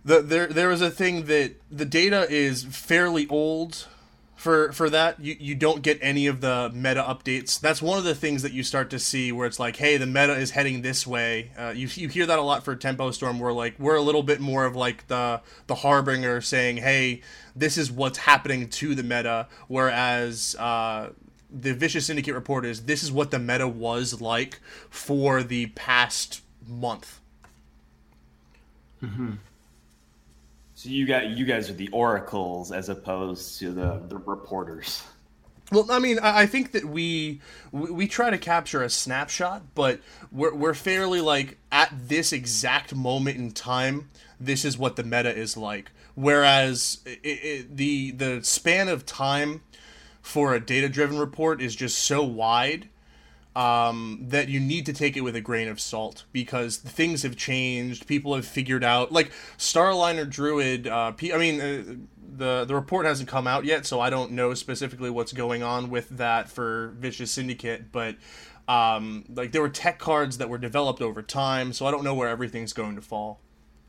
The, there there was a thing that the data is fairly old for for that. You you don't get any of the meta updates. That's one of the things that you start to see where it's like, hey, the meta is heading this way. Uh, you you hear that a lot for Tempo Storm, where like we're a little bit more of like the the harbinger saying, hey, this is what's happening to the meta, whereas uh, the Vicious Syndicate report is this is what the meta was like for the past month. Mm-hmm. So you got you guys are the oracles as opposed to the, the reporters. Well, I mean, I think that we, we we try to capture a snapshot, but we're we're fairly like at this exact moment in time, this is what the meta is like. Whereas it, it, the the span of time for a data-driven report is just so wide um, that you need to take it with a grain of salt because things have changed. People have figured out, like Starliner Druid. Uh, P, I mean, uh, the the report hasn't come out yet, so I don't know specifically what's going on with that for Vicious Syndicate. But um, like there were tech cards that were developed over time, so I don't know where everything's going to fall.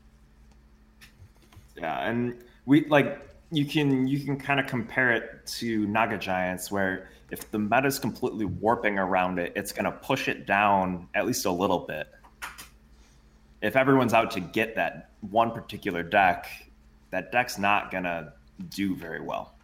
Yeah, and we like you can you can kind of compare it to Naga Giants, where if the meta is completely warping around it, it's going to push it down at least a little bit. If everyone's out to get that one particular deck, that deck's not going to do very well.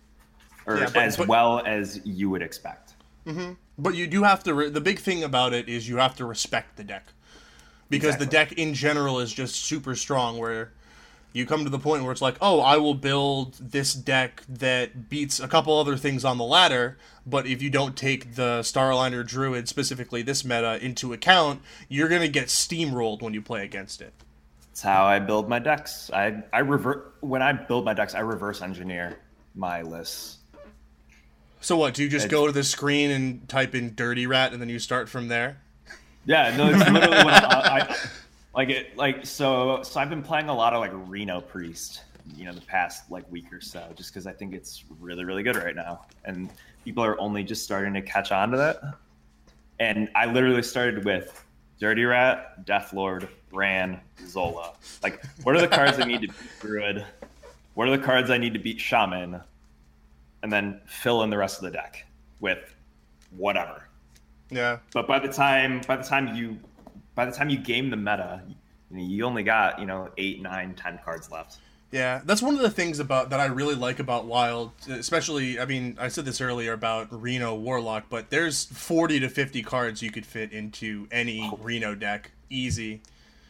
Or yeah, but, as but, well as you would expect. Mm-hmm. But you do have to... Re- the big thing about it is you have to respect the deck. Because exactly. the deck in general is just super strong, where you come to the point where it's like, oh, I will build this deck that beats a couple other things on the ladder, but if you don't take the Starliner Druid, specifically this meta, into account, you're going to get steamrolled when you play against it. That's how I build my decks. I, I revert when I build my decks, I reverse engineer my lists. So what, do you just it's, go to the screen and type in Dirty Rat and then you start from there? Yeah, no, it's literally what I... I Like it, like so. So I've been playing a lot of like Reno Priest, you know, the past like week or so, just because I think it's really, really good right now, and people are only just starting to catch on to that. And I literally started with Dirty Rat, Deathlord, Ran, Zola. Like, what are the cards I need to beat Druid? What are the cards I need to beat Shaman? And then fill in the rest of the deck with whatever. Yeah. But by the time, by the time you. By the time you game the meta, you only got, you know, eight, nine, ten cards left. Yeah, that's one of the things about that I really like about Wild, especially, I mean, I said this earlier about Reno Warlock, but there's forty to fifty cards you could fit into any oh. Reno deck. Easy.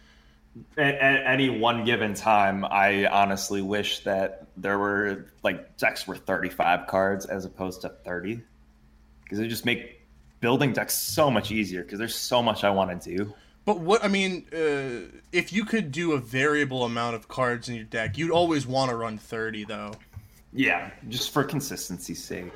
At, at any one given time, I honestly wish that there were, like, decks were thirty-five cards as opposed to thirty. Because it just make building decks so much easier, because there's so much I want to do. But what, I mean, uh, if you could do a variable amount of cards in your deck, you'd always want to run thirty, though. Yeah, just for consistency's sake.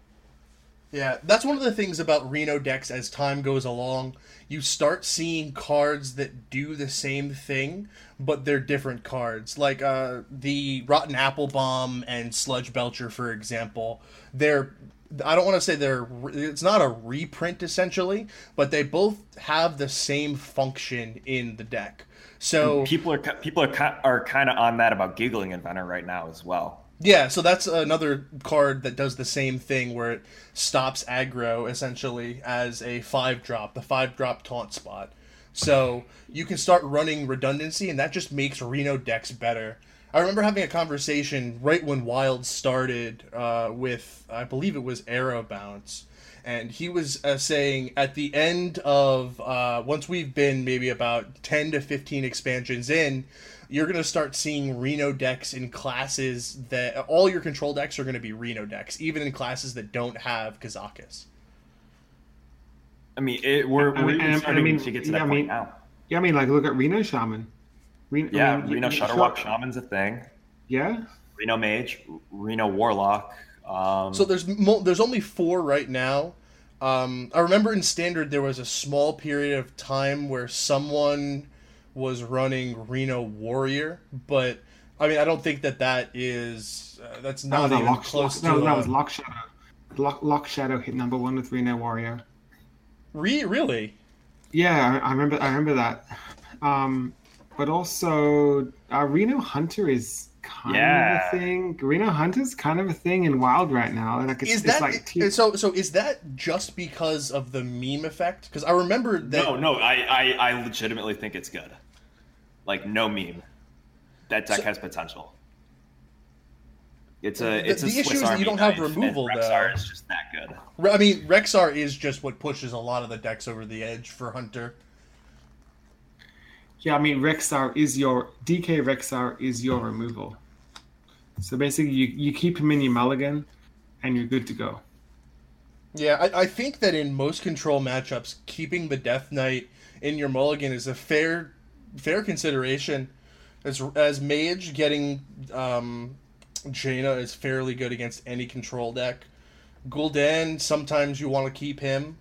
Yeah, that's one of the things about Reno decks as time goes along. You start seeing cards that do the same thing, but they're different cards. Like uh, the Rotten Apple Bomb and Sludge Belcher, for example. They're... I don't want to say they're, it's not a reprint essentially, but they both have the same function in the deck. So and people are people are are kind of on that about Giggling Inventor right now as well. Yeah, so that's another card that does the same thing where it stops aggro essentially as a five drop, the five drop taunt spot. So you can start running redundancy, and that just makes Reno decks better. I remember having a conversation right when Wild started uh, with, I believe it was Arrow Bounce, and he was uh, saying at the end of, uh, once we've been maybe about ten to fifteen expansions in, you're going to start seeing Reno decks in classes that, all your control decks are going to be Reno decks, even in classes that don't have Kazakus. I mean, it, we're, I mean, we're even starting I mean, to get to yeah, that I point mean, now. Yeah, I mean, like, look at Reno Shaman. Reno, yeah, I mean, Reno you, Shutterwalk sure. Shaman's a thing. Yeah. Reno Mage, Reno Warlock. Um, so there's mo- there's only four right now. Um, I remember in Standard there was a small period of time where someone was running Reno Warrior, but I mean I don't think that that is uh, that's not that even lock, close lock, to. No, that uh, was Lock Shadow. Lock, Lock Shadow hit number one with Reno Warrior. Re- really? Yeah, I, I remember. I remember that. Um, but also uh, Reno Hunter is kind Yeah. of a thing. Reno Hunter's kind of a thing in Wild right now. Like it's, Is it's that like t- so? So is that just because of the meme effect? Because I remember that. No, no, I, I, I legitimately think it's good. Like, no meme. That deck So- has potential. It's a The- it's a the Swiss issue is that Army you don't have knife, and removal, Rexar though. is just that good. I mean, Rexar is just what pushes a lot of the decks over the edge for Hunter. yeah. I mean, Rexar is your D K. Rexar is your removal. So basically, you you keep him in your mulligan, and you're good to go. Yeah, I, I think that in most control matchups, keeping the Death Knight in your mulligan is a fair fair consideration. As as mage, getting um, Jaina is fairly good against any control deck. Gul'dan, sometimes you want to keep him.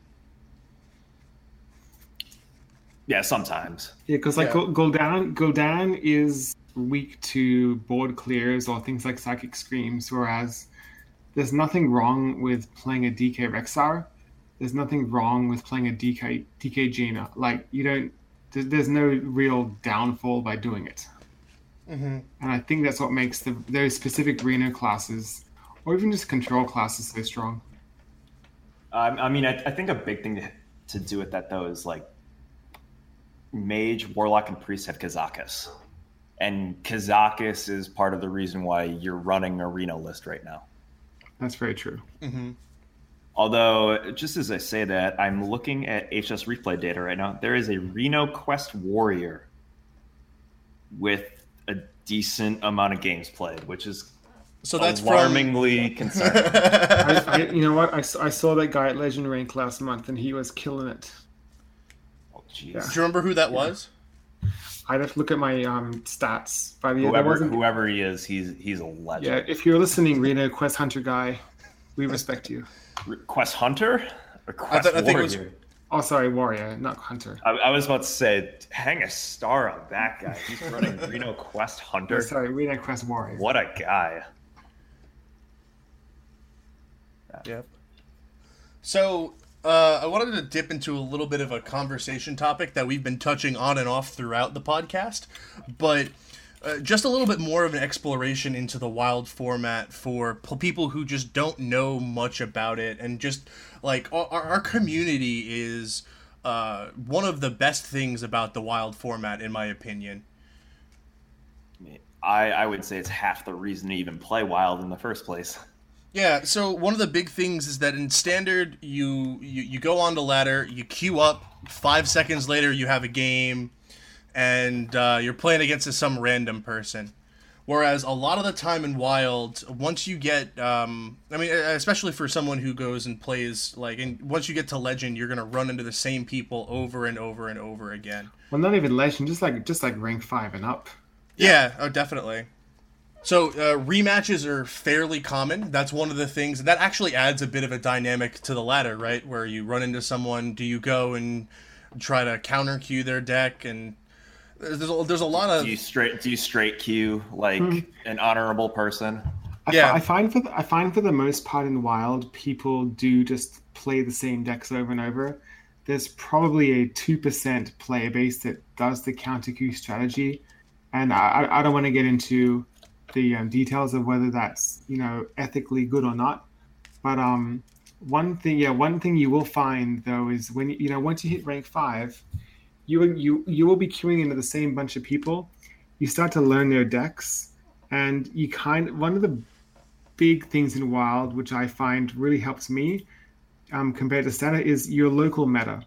Yeah, sometimes. Yeah, because like Yeah. Gul- Gul'dan, Gul'dan is weak to board clears or things like Psychic Screams, whereas there's nothing wrong with playing a D K Rexar. There's nothing wrong with playing a D K D K Jaina. Like you don't, there's, there's no real downfall by doing it. Mm-hmm. And I think that's what makes the those specific Reno classes, or even just control classes, so strong. Um, I mean, I, I think a big thing to, to do with that, though, is like Mage, Warlock, and Priest have Kazakus. And Kazakus is part of the reason why you're running a Reno list right now. That's very true. Mm-hmm. Although, just as I say that, I'm looking at H S replay data right now. There is a Reno Quest Warrior with a decent amount of games played, which is So that's alarmingly concerning. I, I, you know what? I, saw- I saw that guy at Legend Rank last month, and he was killing it. Oh, jeez. Yeah. Do you remember who that was? I'd have to look at my um, stats. But yeah, that Whoever, wasn't. whoever he is, he's he's a legend. Yeah, if you're listening, Reno Quest Hunter guy, we respect you. Quest Hunter or Quest thought- I think it Warrior? was- Oh, sorry, Warrior, not Hunter. I, I was about to say, hang a star on that guy. He's running Reno Quest Oh, Hunter. sorry, Reno Quest Warrior. What a guy. Yep. So, uh, I wanted to dip into a little bit of a conversation topic that we've been touching on and off throughout the podcast, but uh, just a little bit more of an exploration into the Wild format for p- people who just don't know much about it, and just like our, our community is uh, one of the best things about the Wild format, in my opinion. I, I would say it's half the reason to even play Wild in the first place. Yeah, so one of the big things is that in Standard, you, you, you go on the ladder, you queue up, five seconds later you have a game, and uh, you're playing against some random person. Whereas a lot of the time in Wild, once you get, um, I mean, especially for someone who goes and plays, like, and once you get to Legend, you're going to run into the same people over and over and over again. Well, not even Legend, just like just like rank five and up. Yeah, oh, definitely. So uh, rematches are fairly common. That's one of the things that actually adds a bit of a dynamic to the ladder, right? Where you run into someone, do you go and try to counter queue their deck? And there's a, there's a lot of Do you straight do you straight queue like Hmm. an honorable person? I, Yeah. fi- I find for the, I find for the most part in Wild, people do just play the same decks over and over. There's probably a two percent player base that does the counter queue strategy, and I, I- I don't want to get into the um, details of whether that's you know ethically good or not. But um, one thing, yeah, one thing you will find though is when you know once you hit rank five, you you you will be queuing into the same bunch of people. You start to learn their decks, and you kind one of the big things in Wild, which I find really helps me um, compared to Standard, is your local meta.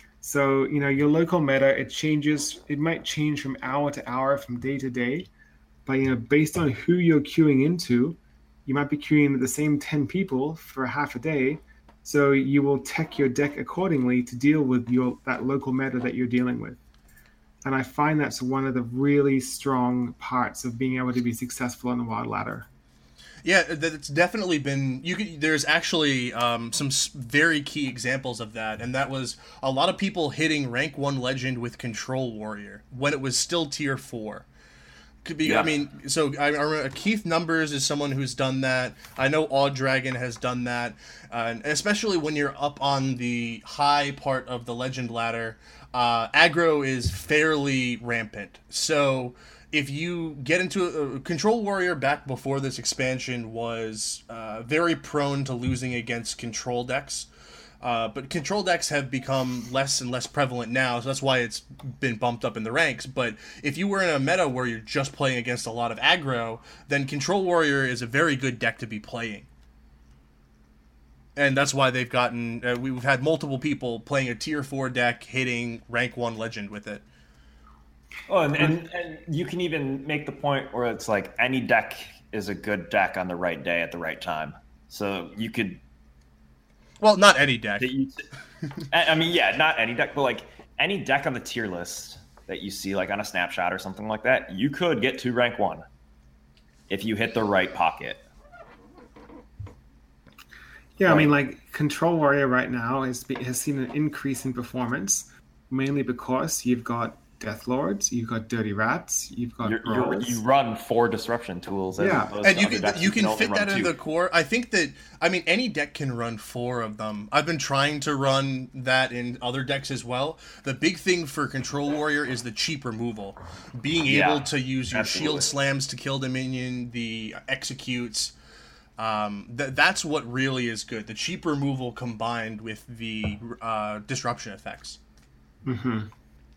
So you know your local meta, it changes. It might change from hour to hour, from day to day, but you know based on who you're queuing into, you might be queuing into the same ten people for half a day. So you will tech your deck accordingly to deal with your that local meta that you're dealing with. And I find that's one of the really strong parts of being able to be successful on the Wild ladder. Yeah, that's definitely been. You could, there's actually um, some s- very key examples of that, and that was a lot of people hitting rank one Legend with Control Warrior when it was still tier four. Could be, Yeah. I mean, so I, I remember Keith Numbers is someone who's done that. I know Odd Dragon has done that, uh, and especially when you're up on the high part of the Legend ladder, uh, aggro is fairly rampant. So if you get into a, a Control Warrior back before this expansion was uh, very prone to losing against control decks. Uh, but control decks have become less and less prevalent now, so that's why it's been bumped up in the ranks. But if you were in a meta where you're just playing against a lot of aggro, then Control Warrior is a very good deck to be playing. And that's why they've gotten... Uh, we've had multiple people playing a tier four deck hitting rank one Legend with it. Oh, and, and, and you can even make the point where it's like any deck is a good deck on the right day at the right time. So you could... Well, not any deck. That you, I mean, yeah, not any deck, but like any deck on the tier list that you see, like on a snapshot or something like that, you could get to rank one if you hit the right pocket. Yeah, I mean, like Control Warrior right now is, has seen an increase in performance, mainly because you've got Death Lords, you've got Dirty Rats, you've got You're, you're, Brawls. you run four disruption tools, as Yeah. opposed And to you other can decks you who can only fit run that in two. the core. I think that I mean any deck can run four of them. I've been trying to run that in other decks as well. The big thing for Control Warrior is the cheap removal, being Yeah, able to use your absolutely. shield slams to kill the minion, the executes. Um, th- that's what really is good. The cheap removal combined with the uh, disruption effects. Mm-hmm.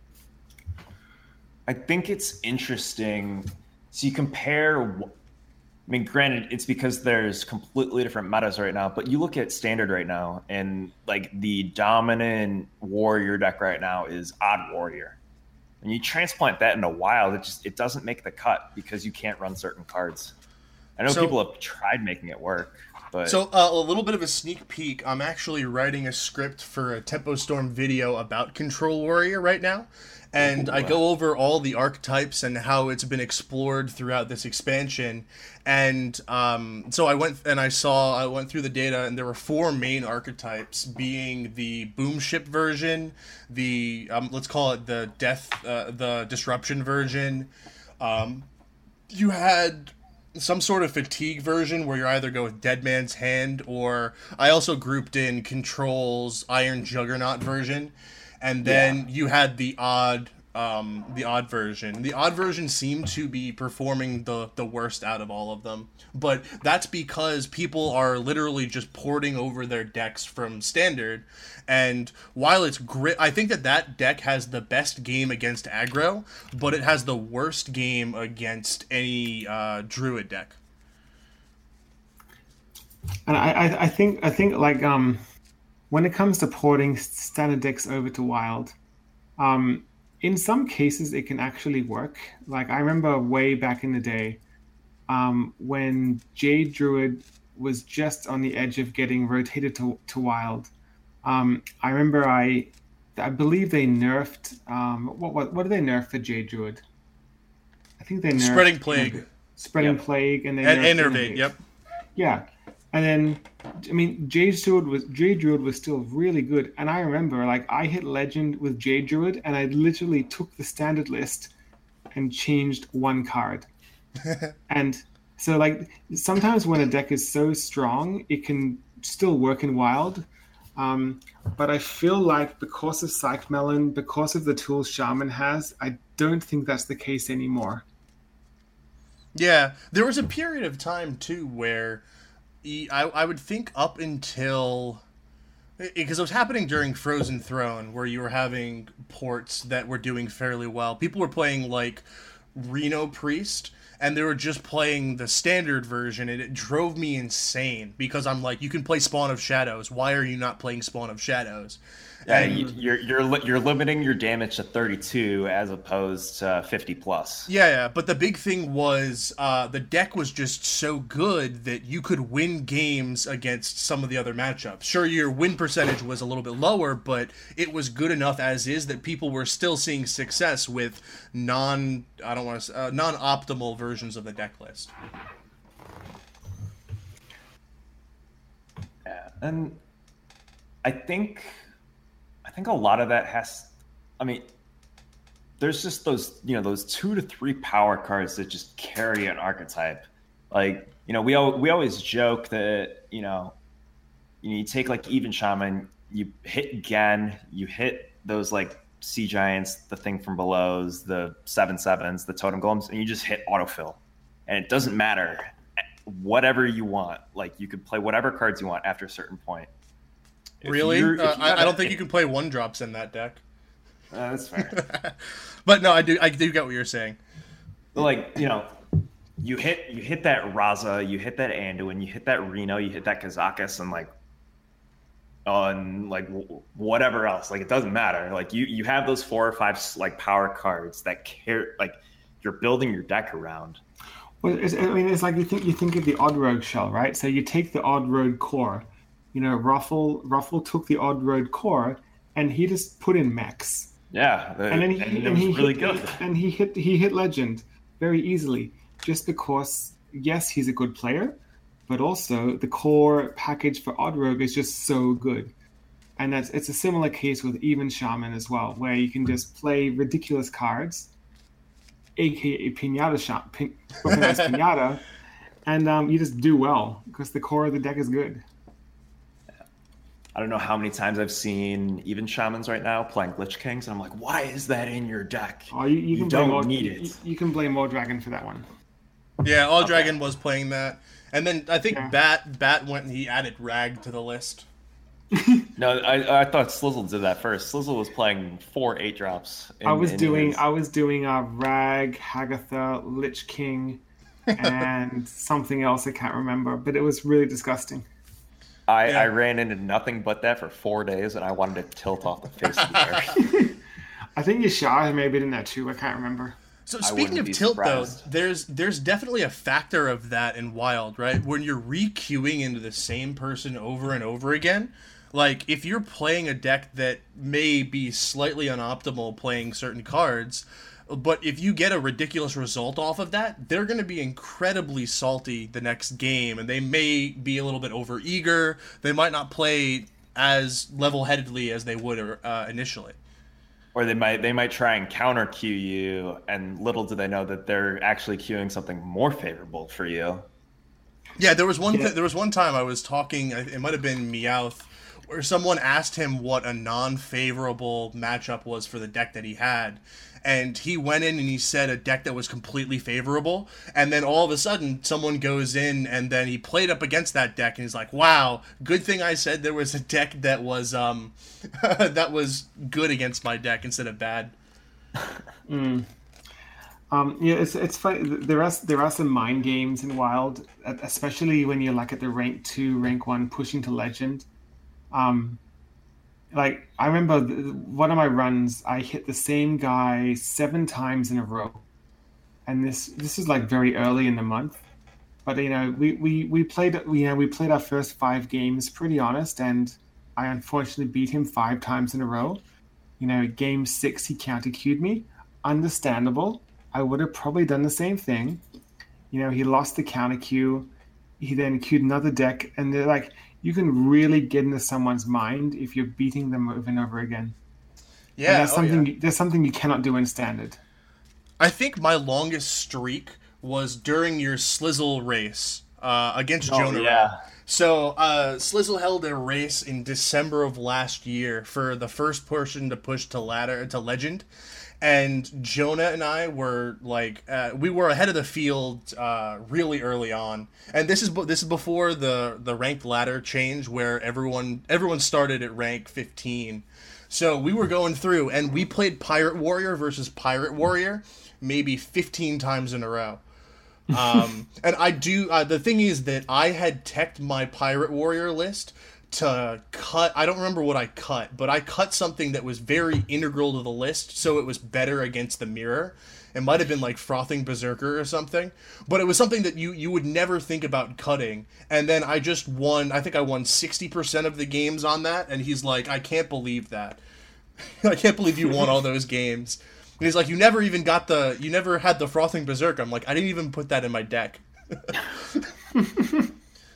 I think it's interesting. So you compare. I mean, granted, it's because there's completely different metas right now. But you look at standard right now, and like the dominant warrior deck right now is Odd Warrior. When you transplant that into Wild, it just it doesn't make the cut because you can't run certain cards. I know So- people have tried making it work, but So uh, a little bit of a sneak peek. I'm actually writing a script for a Tempo Storm video about Control Warrior right now. And Ooh. I go over all the archetypes and how it's been explored throughout this expansion. And um, so I went and I saw, I went through the data, and there were four main archetypes, being the Boom Ship version, the, um, let's call it the Death, uh, the Disruption version. Um, you had some sort of fatigue version where you either go with Dead Man's Hand, or I also grouped in Control's Iron Juggernaut version. And then Yeah. you had the odd, um, the odd version. The odd version seemed to be performing the the worst out of all of them, but that's because people are literally just porting over their decks from standard. And while it's great, I think that that deck has the best game against aggro, but it has the worst game against any uh, druid deck. And I, I, I think, I think like um, when it comes to porting standard decks over to Wild, um, in some cases it can actually work. Like I remember way back in the day, um, when Jade Druid was just on the edge of getting rotated to to Wild. Um, I remember I, I believe they nerfed. Um, what what what did they nerf for Jade Druid? I think they nerfed Spreading Plague. Spreading Yep. Plague, and they And nerfed Innervate, yep. Yeah, and then I mean Jade Druid was Jade Druid was still really good, and I remember like I hit Legend with Jade Druid, and I literally took the standard list and changed one card, and so like sometimes when a deck is so strong, it can still work in Wild. Um, but I feel like because of Psych Melon, because of the tools Shaman has, I don't think that's the case anymore. Yeah, there was a period of time too where e- I, I would think up until, because it was happening during Frozen Throne, where you were having ports that were doing fairly well. People were playing like Reno Priest, and they were just playing the standard version, and it drove me insane because I'm like, you can play Spawn of Shadows. Why are you not playing Spawn of Shadows? yeah, And- you- you're you're li- you're limiting your damage to thirty-two as opposed to fifty plus. Yeah, yeah, but the big thing was uh, the deck was just so good that you could win games against some of the other matchups. Sure, your win percentage was a little bit lower, but it was good enough as is that people were still seeing success with non I don't want to uh, non optimal versions of the deck list. Yeah, and I think I think a lot of that has. I mean, there's just those, you know, those two to three power cards that just carry an archetype. Like, you know, we al- we always joke that, you know, you, know, you take like Even Shaman, you hit Gen, you hit those like Sea Giants, the Thing from Belows, the seven sevens, the Totem Golems, and you just hit autofill. And it doesn't matter. Whatever you want. Like, you could play whatever cards you want after a certain point. If really? you're- if Uh, you I, have I a- don't think if- you can play one drops in that deck. Uh, that's fair. But no, I do. I do get what you're saying. Like, you know, you hit you hit that Raza, you hit that Anduin, you hit that Reno, you hit that Kazakus, and like, on like w- whatever else. Like, it doesn't matter. Like, you you have those four or five like power cards that care. Like, you're building your deck around. Well, it's, I mean, it's like you think you think of the Odd Road shell, right? So you take the Odd Road core. You know, Ruffle Ruffle took the Odd Road core, and he just put in mechs. Yeah, the, And then he, and it and was he really hit, good. And he hit he hit legend very easily, just because yes, he's a good player, but also the core package for Odd Rogue is just so good. And that's it's a similar case with Even Shaman as well, where you can just play ridiculous cards, aka Pinata Shot, pin, weaponized Pinata, and um, you just do well because the core of the deck is good. I don't know how many times I've seen Even Shamans right now playing Lich Kings, and I'm like, why is that in your deck? Oh, you, you, You can don't blame All, need you, it. You can blame All Dragon for that one. Yeah, All Dragon was playing that, and then I think Yeah. Bat Bat went and he added Rag to the list. No, I, I thought Slizzle did that first. Slizzle was playing four eight drops. In, I was in doing his- I was doing uh, Rag, Hagatha, Lich King, and something else I can't remember, but it was really disgusting. I, Yeah. I ran into nothing but that for four days, and I wanted to tilt off the face of the earth. I think Yashar may have been in that too. I can't remember. So I speaking wouldn't of be tilt, surprised. though, there's there's definitely a factor of that in Wild, right? When you're re-queuing into the same person over and over again. Like, if you're playing a deck that may be slightly unoptimal playing certain cards, but if you get a ridiculous result off of that, they're going to be incredibly salty the next game, and they may be a little bit over-eager. They might not play as level-headedly as they would uh, initially. Or they might they might try and counter queue you, and little do they know that they're actually queuing something more favorable for you. Yeah, there was one. Yeah. Th- there was one time I was talking. It might have been Meowth, where someone asked him what a non-favorable matchup was for the deck that he had, and he went in and he said a deck that was completely favorable. And then all of a sudden, someone goes in and then he played up against that deck, and he's like, "Wow, good thing I said there was a deck that was um that was good against my deck instead of bad." Um, yeah, it's it's funny. There are there are some mind games in Wild, especially when you're like at the rank two, rank one, pushing to legend. Um, like I remember th- one of my runs, I hit the same guy seven times in a row, and this this is like very early in the month. But you know, we, we, we played you know we played our first five games pretty honest, and I unfortunately beat him five times in a row. You know, game six he counter queued me. Understandable. I would have probably done the same thing. You know, he lost the counter queue. He then queued another deck, and they're like, you can really get into someone's mind if you're beating them over and over again. Yeah, And that's oh, something. yeah. That's something you cannot do in standard. I think my longest streak was during your Slizzle race uh, against Oh, Jonah. yeah. So uh, Slizzle held a race in December of last year for the first person to push to ladder to legend, and Jonah and I were like uh, we were ahead of the field uh, really early on. And this is this is before the the ranked ladder change where everyone everyone started at rank fifteen. So we were going through and we played Pirate Warrior versus Pirate Warrior maybe fifteen times in a row. Um, and I do, uh, the thing is that I had teched my Pirate Warrior list to cut, I don't remember what I cut, but I cut something that was very integral to the list, so it was better against the mirror. It might have been like Frothing Berserker or something, but it was something that you, you would never think about cutting. And then I just won, I think I won sixty percent of the games on that, and he's like, I can't believe that. I can't believe you won all those games. And he's like, you never even got the, you never had the Frothing Berserk. I'm like, I didn't even put that in my deck.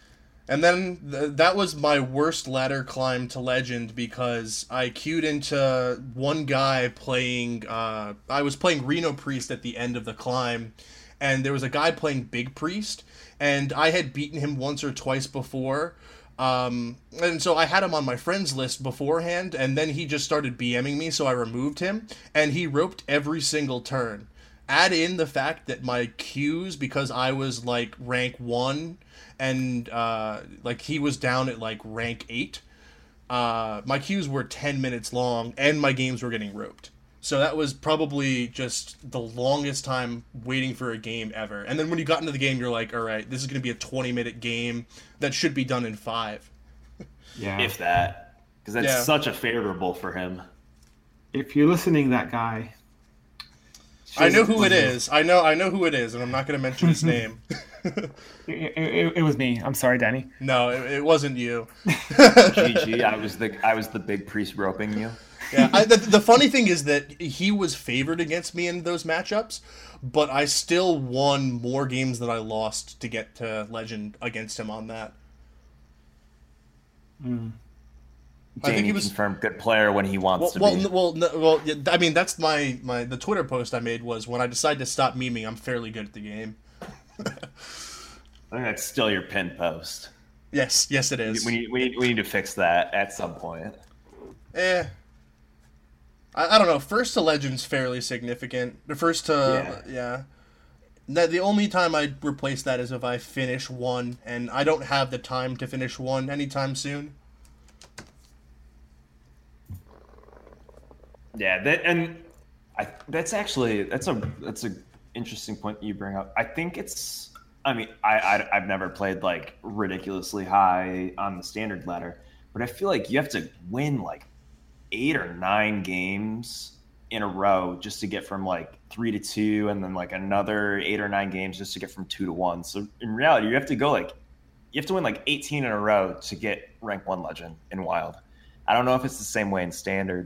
And then th- that was my worst ladder climb to Legend because I queued into one guy playing. Uh, I was playing Reno Priest at the end of the climb, and there was a guy playing Big Priest, and I had beaten him once or twice before. Um, and so I had him on my friends list beforehand, and then he just started BMing me, so I removed him, and he roped every single turn. Add in the fact that my queues, because I was like rank one, and uh, like he was down at like rank eight, uh, my queues were ten minutes long, and my games were getting roped. So that was probably just the longest time waiting for a game ever. And then when you got into the game, you're like, all right, this is going to be a twenty-minute game that should be done in five. Yeah. If that. Because that's Yeah. such a favorable for him. If you're listening, that guy. I know who it is. I know I know who it is, and I'm not going to mention his name. It, it, it was me. I'm sorry, Danny. No, it, it wasn't you. G G, I was the I was the big priest roping you. Yeah, I, the, the funny thing is that he was favored against me in those matchups, but I still won more games than I lost to get to Legend against him on that. Mm. I think Danny he was confirmed good player when he wants well. to be. Well, well, no, well. yeah, I mean, that's my, my the Twitter post I made was when I decide to stop memeing, I'm fairly good at the game. I think that's still your pin post. Yes, yes, it is. We need, we need we need to fix that at some point. Eh. I, I don't know. First to Legend's fairly significant. The first to yeah. yeah. The, the only time I'd replace that is if I finish one, and I don't have the time to finish one anytime soon. Yeah, that and I that's actually that's a that's a interesting point you bring up. I think it's I mean I, I I've never played like ridiculously high on the standard ladder, but I feel like you have to win like eight or nine games in a row just to get from like three to two, and then like another eight or nine games just to get from two to one. So in reality, you have to go like you have to win like eighteen in a row to get rank one Legend in Wild. I don't know if it's the same way in standard.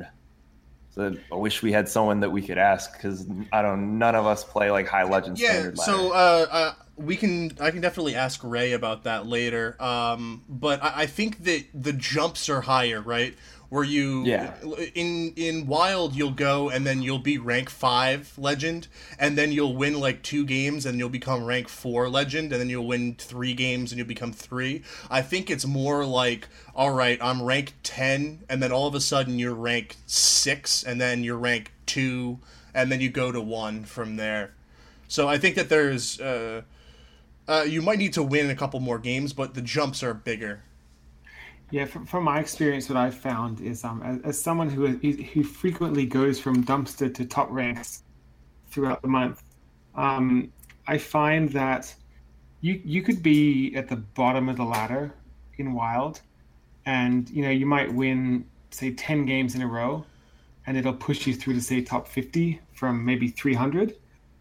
So I wish we had someone that we could ask because I don't. None of us play like high Legend Yeah, standard ladder. so uh, uh, we can. I can definitely ask Ray about that later. Um, but I, I think that the jumps are higher, right? Where you Yeah. in in Wild you'll go and then you'll be rank five Legend, and then you'll win like two games and you'll become rank four Legend, and then you'll win three games and you'll become three. I think it's more like, all right, I'm rank ten, and then all of a sudden you're rank six, and then you're rank two, and then you go to one from there. So I think that there's uh, uh, you might need to win a couple more games, but the jumps are bigger. Yeah, from, from my experience, what I've found is, um, as, as someone who who frequently goes from dumpster to top ranks throughout the month, um, I find that you you could be at the bottom of the ladder in Wild, and you know you might win say ten games in a row, and it'll push you through to say top fifty from maybe three hundred.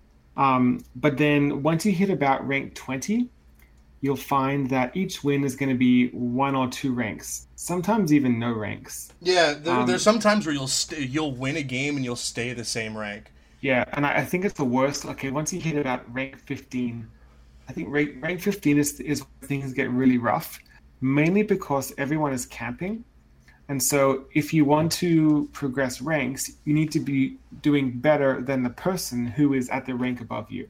Um, but then once you hit about rank twenty, you'll find that each win is going to be one or two ranks, sometimes even no ranks. Yeah, there, Um, there's some times where you'll st- you'll win a game and you'll stay the same rank. Yeah, and I, I think it's the worst. Okay, once you hit about rank fifteen, I think rank, rank fifteen is, is where things get really rough, mainly because everyone is camping. And so if you want to progress ranks, you need to be doing better than the person who is at the rank above you.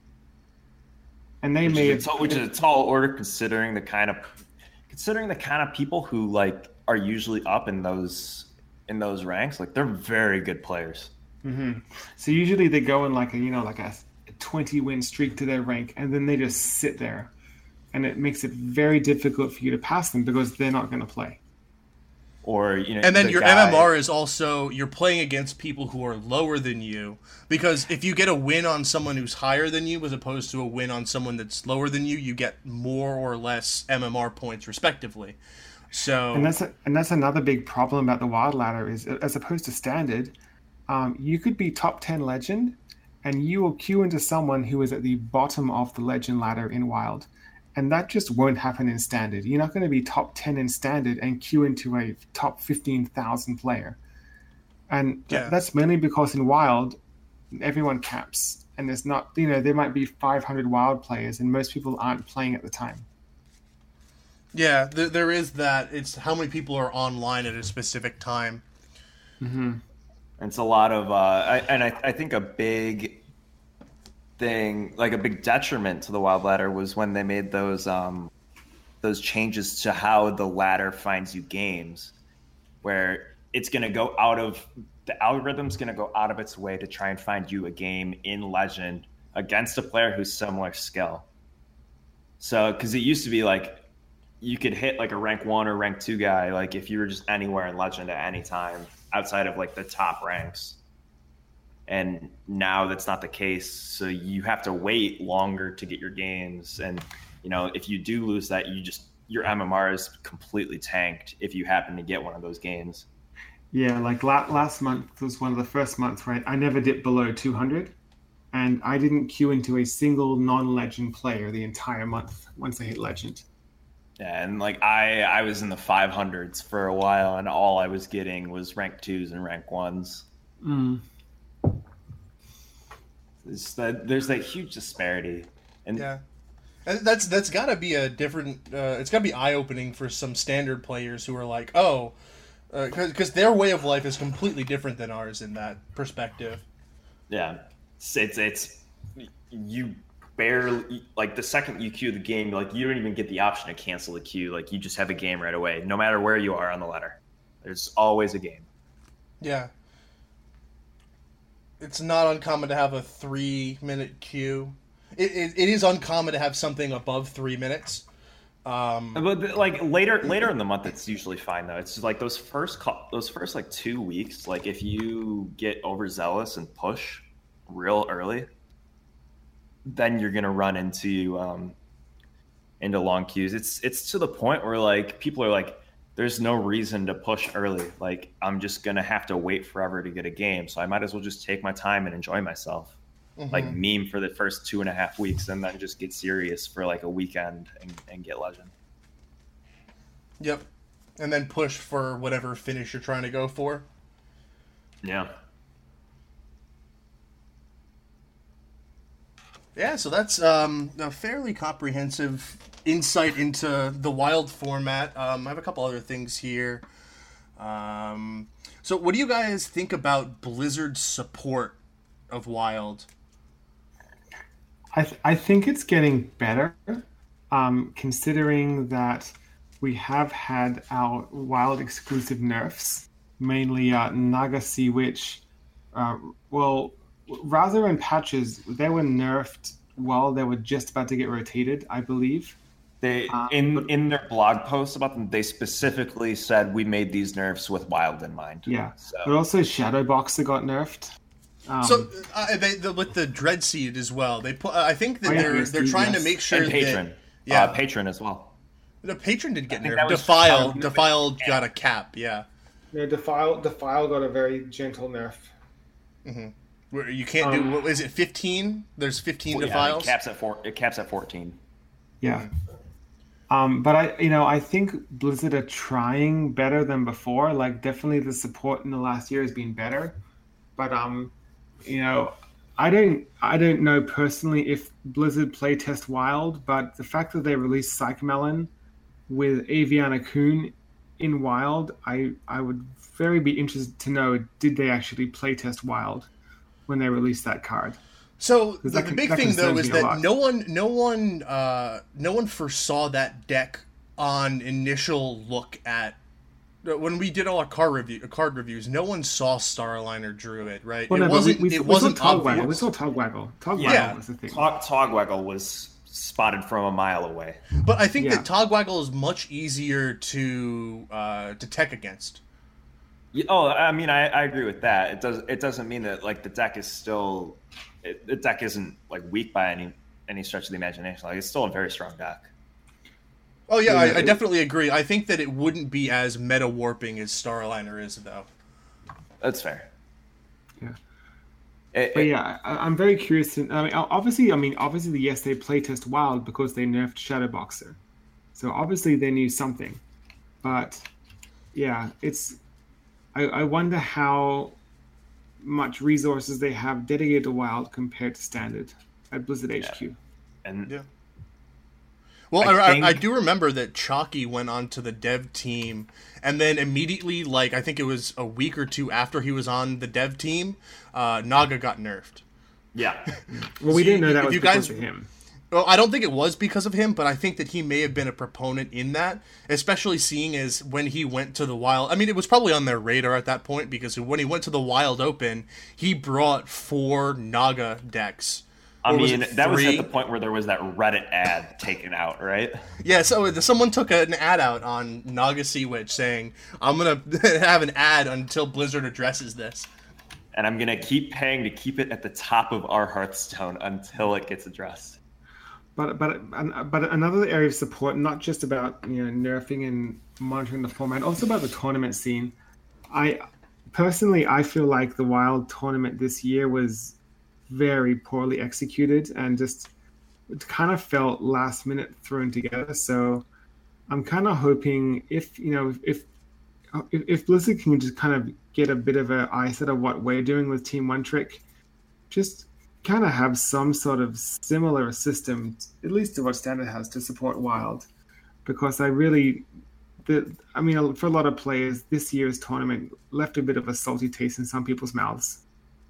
And they which, may is a have, tall, which is a tall order considering the kind of considering the kind of people who like are usually up in those in those ranks. Like they're very good players. Mm-hmm. So usually they go in like a you know like a twenty win streak to their rank, and then they just sit there, and it makes it very difficult for you to pass them because they're not going to play. Or you know, And then the your guy, M M R is also, you're playing against people who are lower than you, because if you get a win on someone who's higher than you as opposed to a win on someone that's lower than you, you get more or less M M R points respectively. So And that's a, and that's another big problem about the Wild ladder is, as opposed to standard, um, you could be top ten Legend, and you will queue into someone who is at the bottom of the Legend ladder in Wild. And that just won't happen in standard. You're not going to be top ten in standard and queue into a top fifteen thousand player. And th- Yeah. that's mainly because in Wild, everyone caps. And there's not, you know, there might be five hundred Wild players and most people aren't playing at the time. Yeah, there, there is that. It's how many people are online at a specific time. Mm-hmm. And it's a lot of, uh, I, and I, I think a big thing, like a big detriment to the Wild Ladder was when they made those um, those changes to how the ladder finds you games, where it's going to go out of, the algorithm's going to go out of its way to try and find you a game in Legend against a player who's similar skill. So, because it used to be like, you could hit like a rank one or rank two guy, like if you were just anywhere in Legend at any time outside of like the top ranks. And now that's not the case. So you have to wait longer to get your games. And, you know, if you do lose that, you just, your M M R is completely tanked if you happen to get one of those games. Yeah, like la- last month was one of the first months where I never dipped below two hundred. And I didn't queue into a single non-Legend player the entire month once I hit Legend. Yeah, and like I, I was in the five hundreds for a while, and all I was getting was rank twos and rank ones. Mm. There's that, there's that huge disparity, and Yeah, and that's that's got to be a different. Uh, it's got to be eye opening for some standard players who are like, oh, because uh, their way of life is completely different than ours in that perspective. yeah, it's it's, it's you. barely, like the second you queue the game, like you don't even get the option to cancel the queue. Like you just have a game right away, no matter where you are on the ladder. There's always a game. Yeah, it's not uncommon to have a three minute queue. It, it, it is uncommon to have something above three minutes. Um, but like later later in the month, it's usually fine though. It's just like those first those first like two weeks. Like if you get overzealous and push real early, then you're gonna run into um, into long queues. It's it's to the point where like people are like, there's no reason to push early. Like I'm just gonna have to wait forever to get a game, so I might as well just take my time and enjoy myself. Mm-hmm. Like meme for the first two and a half weeks, and then just get serious for like a weekend and, and get Legend. Yep, and then push for whatever finish you're trying to go for. Yeah. Yeah, so that's um, a fairly comprehensive insight into the Wild format. Um, I have a couple other things here. Um, so what do you guys think about Blizzard's support of Wild? I th- I think it's getting better, um, considering that we have had our Wild exclusive nerfs, mainly uh, Naga Sea Witch. Uh, well... Raza and Patches, they were nerfed while they were just about to get rotated, I believe. They um, in but, in their blog post about them, they specifically said we made these nerfs with Wild in mind. Yeah, so. But also Shadow Boxer got nerfed. Um, so uh, they the, with the Dread Seed as well. They put. I think that they're they're trying yes. to make sure and Patron, that yeah, uh, Patron as well. The Patron did get I nerfed. Was, Defile uh, Defile got a cap. Yeah. Yeah, Defile Defile got a very gentle nerf. Mm-hmm. Where you can't um, do what is it? Fifteen? There's fifteen well, defiles. Yeah, it caps at four. It caps at fourteen. Yeah. Um, but I, you know, I think Blizzard are trying better than before. Like, definitely the support in the last year has been better. But um, you know, I don't, I don't know personally if Blizzard playtest Wild, but the fact that they released Psychomelon with Aviana Kun in Wild, I, I would very be interested to know, did they actually playtest Wild when they released that card? So the, that, the big that thing though is that lot. no one, no one, uh, no one foresaw that deck on initial look at when we did all our card review, card reviews. No one saw Starline or Druid, right? Well, it no, wasn't. We, we, it we wasn't saw Togwaggle. obvious. We saw Togwaggle. Togwaggle Yeah. was the thing. Tog, Togwaggle was spotted from a mile away. But I think Yeah. that Togwaggle is much easier to uh, to tech against. Yeah, oh, I mean, I, I agree with that. It does. It doesn't mean that like the deck is still, it, the deck isn't like weak by any any stretch of the imagination. Like it's still a very strong deck. Oh yeah, Yeah, I, I it- definitely agree. I think that it wouldn't be as meta warping as Starliner is, though. That's fair. Yeah. It, But it- yeah, I, I'm very curious. To, I mean, obviously, I mean, obviously, yes, they playtest Wild because they nerfed Shadow Boxer, so obviously they knew something. But yeah, it's. I, I wonder how much resources they have dedicated to Wild compared to Standard at Blizzard H Q. and Yeah. Well, I, I, think... I, I do remember that Chalky went on to the dev team, and then immediately, like, I think it was a week or two after he was on the dev team, uh, Naga got nerfed. Yeah. Well, we So didn't you- know that if was you because guys- of him. Well, I don't think it was because of him, but I think that he may have been a proponent in that, especially seeing as when he went to the Wild. I mean, it was probably on their radar at that point, because when he went to the Wild Open, he brought four Naga decks. I Or was mean, it that was at three? the point where there was that Reddit ad taken out, right? Yeah, so someone took an ad out on Naga Sea Witch saying, I'm going to have an ad until Blizzard addresses this. And I'm going to keep paying to keep it at the top of our Hearthstone until it gets addressed. But but but another area of support, not just about you know nerfing and monitoring the format, also about the tournament scene. I personally I feel like the Wild tournament this year was very poorly executed and just it kind of felt last minute thrown together. So I'm kind of hoping if you know if if, if Blizzard can just kind of get a bit of an eyesight of what we're doing with Team One Trick, just kind of have some sort of similar system, at least to what Standard has, to support Wild, because I really, the I mean, for a lot of players, this year's tournament left a bit of a salty taste in some people's mouths.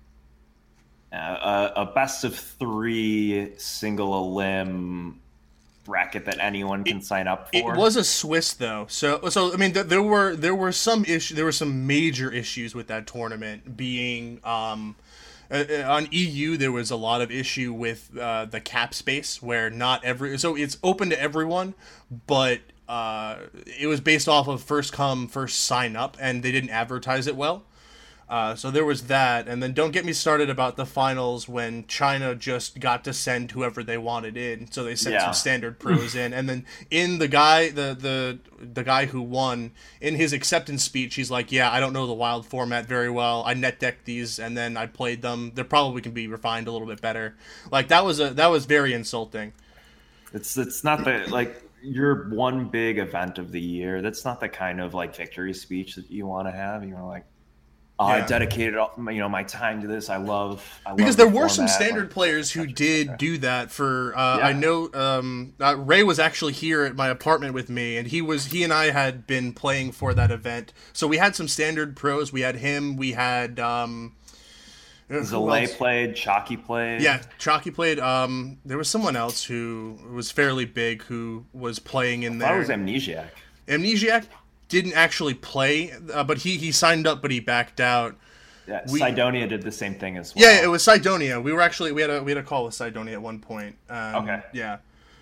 Uh, a, a best of three single elim bracket that anyone can It- sign up It for. was a Swiss though, so so I mean th- there were there were some issue there were some major issues with that tournament being um uh, uh, on E U there was a lot of issue with uh, the cap space where not every so it's open to everyone, but uh, it was based off of first come first sign up and they didn't advertise it well. Uh, so there was that, and then don't get me started about the finals when China just got to send whoever they wanted in. So they sent Yeah. some standard pros in, and then in the guy, the the the guy who won, in his acceptance speech, he's like, "Yeah, I don't know the Wild format very well. I net decked these, and then I played them. They probably can be refined a little bit better." Like that was a that was very insulting. It's it's not the like your one big event of the year. That's not the kind of like victory speech that you want to have. You're like, oh, I Yeah. dedicated all, you know my time to this. I love I love Because the there were some format. standard Like, players who et cetera, et did cetera. do that. For uh, Yeah. I know um, uh, Ray was actually here at my apartment with me, and he was he and I had been playing for that event. So we had some standard pros. We had him. We had um, uh, who Zalay else? played, Chalky played. Yeah, Chalky played. Um, there was someone else who was fairly big who was playing in That there. was Amnesiac. Amnesiac didn't actually play, uh, but he he signed up, but he backed out. Yeah, We- Sidonia did the same thing as well. Yeah, it was Sidonia. We were actually we had a we had a call with Sidonia at one point. Um, Okay. Yeah.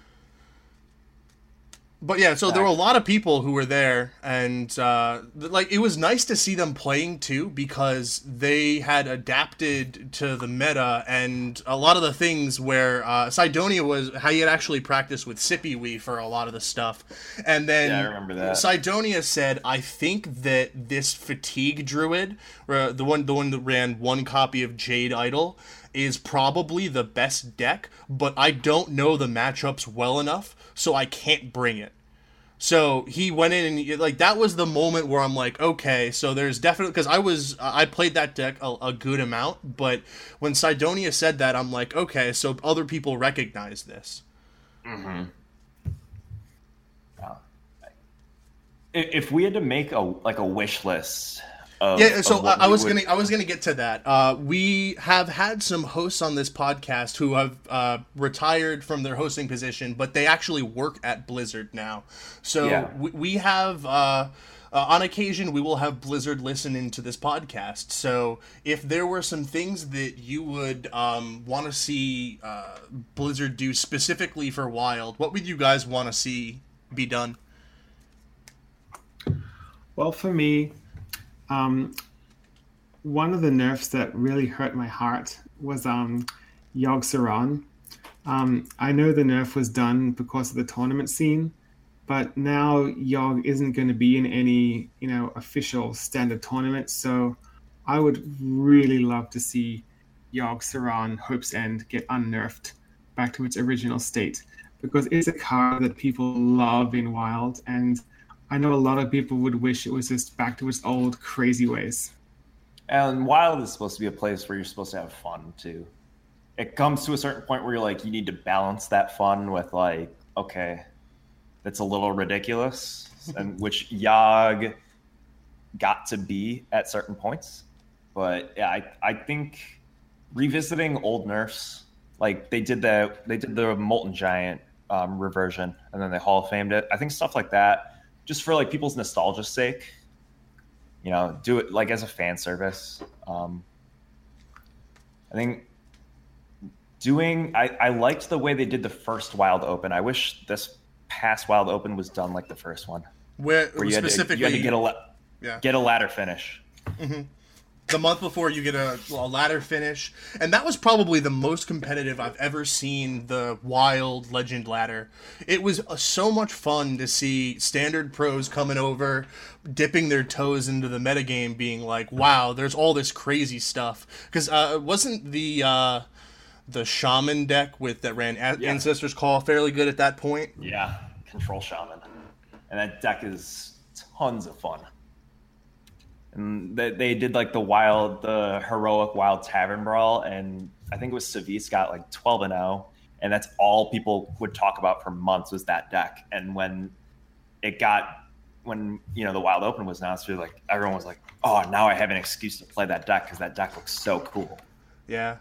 But yeah, so there were a lot of people who were there, and uh, th- like it was nice to see them playing too, because they had adapted to the meta, and a lot of the things where uh, Sidonia was how he had actually practiced with Sippywee for a lot of the stuff, and then Yeah, I remember that. Sidonia said, "I think that this Fatigue Druid, uh, the one the one that ran one copy of Jade Idol, is probably the best deck, but I don't know the matchups well enough, so I can't bring it." So he went in and like that was the moment where I'm like, okay, so there's definitely because I was I played that deck a, a good amount, but when Sidonia said that, I'm like, okay, so other people recognize this. If we had to make a like a wish list of Yeah, so of what I, I we was would- gonna I was gonna get to that. Uh, we have had some hosts on this podcast who have uh, retired from their hosting position, but they actually work at Blizzard now. So Yeah. we, we have. Uh, uh, on occasion, we will have Blizzard listen into this podcast. So, if there were some things that you would um, want to see uh, Blizzard do specifically for Wild, what would you guys want to see be done? Well, for me, um, one of the nerfs that really hurt my heart was um, Yogg Saron. Um, I know the nerf was done because of the tournament scene, but now Yogg isn't going to be in any, you know, official standard tournaments. So I would really love to see Yogg Saron Hope's End get unnerfed back to its original state, because it's a card that people love in Wild, and I know a lot of people would wish it was just back to its old crazy ways. And Wild is supposed to be a place where you're supposed to have fun too. It comes to a certain point where you're like, you need to balance that fun with like, okay, that's a little ridiculous, and which Yogg got to be at certain points. But yeah, I, I think revisiting old nerfs, like they did the they did the Molten Giant um, reversion, and then they Hall of Famed it. I think stuff like that, just for like people's nostalgia's sake, you know, do it like as a fan service. Um, I think doing I, I liked the way they did the first Wild Open. I wish this past Wild Open was done like the first one, where, where you, specifically had to, you had to get a la- yeah. get a ladder finish. Mm-hmm. The month before you get a, a ladder finish, and that was probably the most competitive I've ever seen the Wild Legend ladder. It was uh, so much fun to see standard pros coming over, dipping their toes into the metagame, being like, wow, there's all this crazy stuff. Because uh, wasn't the uh, the Shaman deck with that ran a- Yeah. Ancestor's Call fairly good at that point? Yeah, Control Shaman. And that deck is tons of fun. And they, they did like the wild, the heroic Wild Tavern Brawl, and I think it was Savis got like twelve and oh, and that's all people would talk about for months was that deck. And when it got, when you know the Wild Open was announced, like everyone was like, "Oh, now I have an excuse to play that deck because that deck looks so cool." Yeah.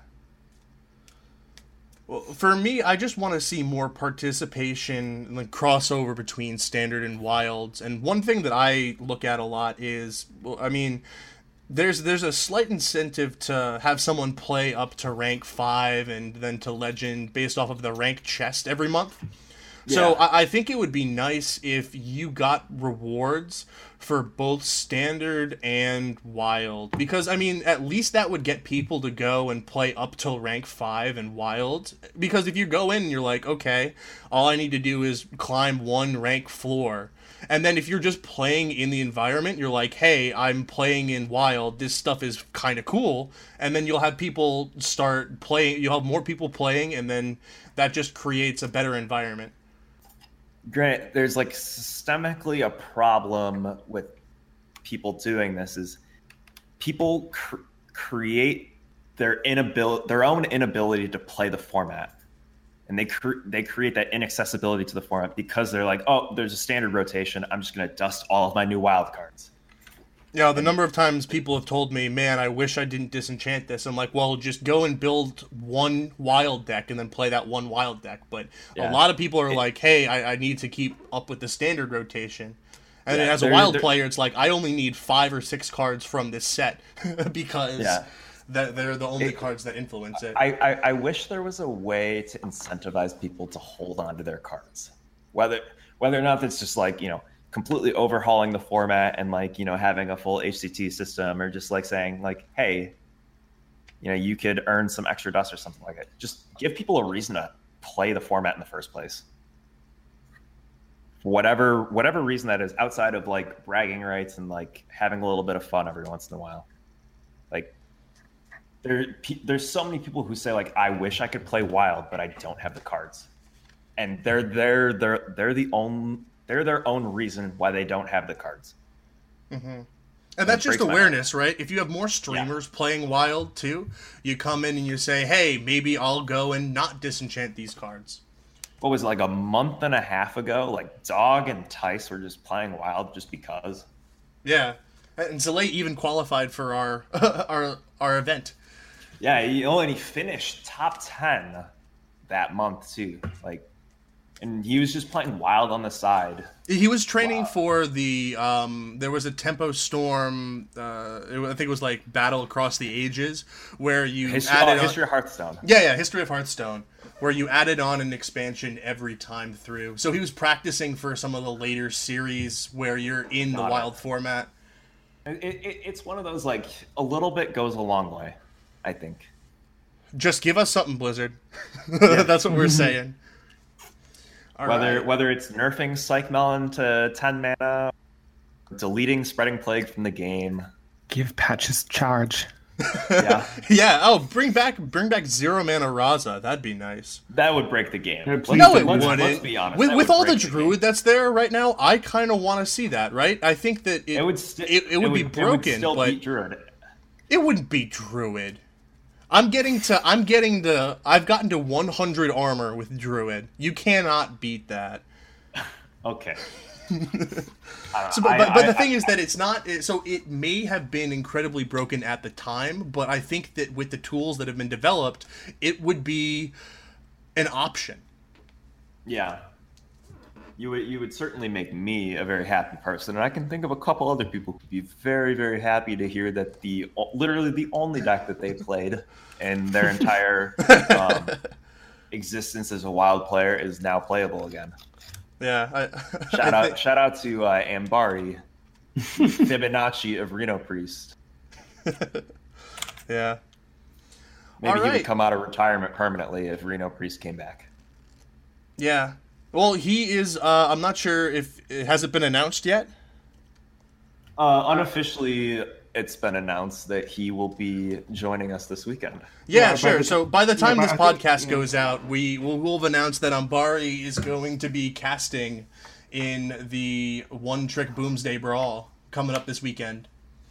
Well, for me, I just want to see more participation and like crossover between standard and wilds. And one thing that I look at a lot is, well, I mean, there's there's a slight incentive to have someone play up to rank five and then to legend based off of the rank chest every month. So Yeah. I, I think it would be nice if you got rewards for both standard and wild, because I mean at least that would get people to go and play up till rank five and wild, because if you go in and you're like, okay, all I need to do is climb one rank floor, and then if you're just playing in the environment, you're like, hey, I'm playing in wild, this stuff is kind of cool, and then you'll have people start playing, you'll have more people playing, and then that just creates a better environment. Granted, there's like systemically a problem with people doing this is people cr- create their inability, their own inability to play the format, and they cr- they create that inaccessibility to the format because they're like, oh, there's a standard rotation, I'm just going to dust all of my new wild cards. You know, the number of times people have told me, man, I wish I didn't disenchant this. I'm like, well, just go and build one wild deck and then play that one wild deck. But Yeah. a lot of people are It- like, hey, I, I need to keep up with the standard rotation. And Yeah, then as a there- wild there- player, it's like, I only need five or six cards from this set because Yeah. that they're the only It- cards that influence it. I, I, I wish there was a way to incentivize people to hold on to their cards, whether whether or not it's just like, you know, completely overhauling the format and like, you know, having a full H C T system, or just like saying like, hey, you know, you could earn some extra dust or something like it. Just give people a reason to play the format in the first place. Whatever whatever reason that is, outside of like bragging rights and like having a little bit of fun every once in a while. Like there there's so many people who say like, I wish I could play wild, but I don't have the cards. And they're they're they're they're the own they're their own reason why they don't have the cards. Mm-hmm. And that's just breaks my awareness, right? If you have more streamers yeah. playing wild too, you come in and you say, hey, maybe I'll go and not disenchant these cards. What was it, like a month and a half ago? Like Dog and Tice were just playing wild just because. Yeah, and Zalay even qualified for our our our event. Yeah, he only finished top ten that month too. Like, and he was just playing wild on the side. He was training Wow. for the. Um, there was a Tempo Storm. Uh, it, I think it was like Battle Across the Ages, where you History, added oh, History on, of Hearthstone. Yeah, yeah, History of Hearthstone, where you added on an expansion every time through. So he was practicing for some of the later series where you're in the Got it. wild format. It, it, it's one of those, like, a little bit goes a long way, I think. Just give us something, Blizzard. That's what we're saying. All whether right. whether it's nerfing Psych Melon to ten mana, deleting Spreading Plague from the game. Give patches charge. Yeah, Yeah. Oh, bring back bring back zero mana Raza. That'd be nice. that would break the game. Yeah, Let's- please No, it let's, wouldn't. let's be honest. With, that with would all the break druid game. that's there right now, I kind of want to see that. Right? I think that it It would, sti- it, it would be broken, It would still but beat Druid. it wouldn't be druid. I'm getting to I'm getting to I've gotten to one hundred armor with druid. You cannot beat that. Okay. So, but, but, but the thing is that it's not. So it may have been incredibly broken at the time, but I think that with the tools that have been developed, it would be an option. Yeah. You would you would certainly make me a very happy person, and I can think of a couple other people who'd be very very happy to hear that the literally the only deck that they played in their entire um, existence as a Wild player is now playable again. Yeah. I, shout I out think... shout out to uh, Ambari, Fibonacci of Reno Priest. Yeah. Maybe All he right. would come out of retirement permanently if Reno Priest came back. Yeah. Well, he is. Uh, I'm not sure if has it been announced yet. Uh, unofficially, it's been announced that he will be joining us this weekend. Yeah, Yeah, sure. the, So by the time yeah, this I think, podcast yeah. goes out, we will we'll have announced that Ambari is going to be casting in the One Trick Boomsday Brawl coming up this weekend.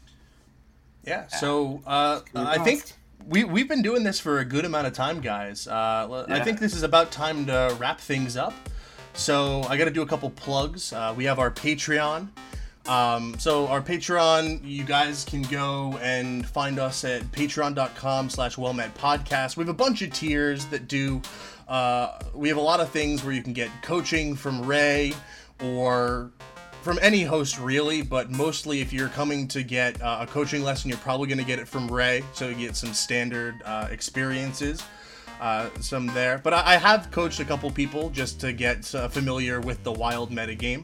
Yeah. So uh, I think we we've been doing this for a good amount of time, guys. Uh, I Yeah. think this is about time to wrap things up. So I got to do a couple plugs. Uh, we have our Patreon. Um, so our Patreon, you guys can go and find us at patreon.com slash wellmetpodcast. We have a bunch of tiers that do, uh, we have a lot of things where you can get coaching from Ray or from any host really, but mostly if you're coming to get uh, a coaching lesson, you're probably going to get it from Ray. So you get some standard uh, experiences. Uh, some there, but I, I have coached a couple people just to get uh, familiar with the Wild metagame.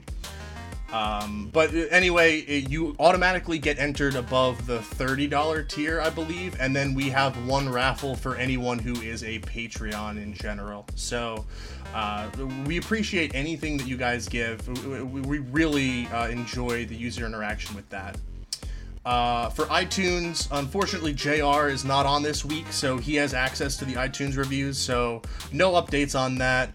Um, but anyway, it, you automatically get entered above the thirty dollars tier, I believe, and then we have one raffle for anyone who is a Patreon in general. So uh, we appreciate anything that you guys give. We, we really uh, enjoy the user interaction with that. Uh, for iTunes, unfortunately, J R is not on this week, so he has access to the iTunes reviews, so no updates on that.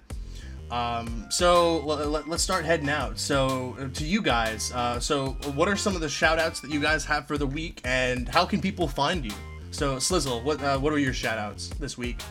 Um, so l- l- let's start heading out. So uh, to you guys, uh, so what are some of the shout outs that you guys have for the week, and how can people find you? So Slizzle, what uh, what are your shout outs this week?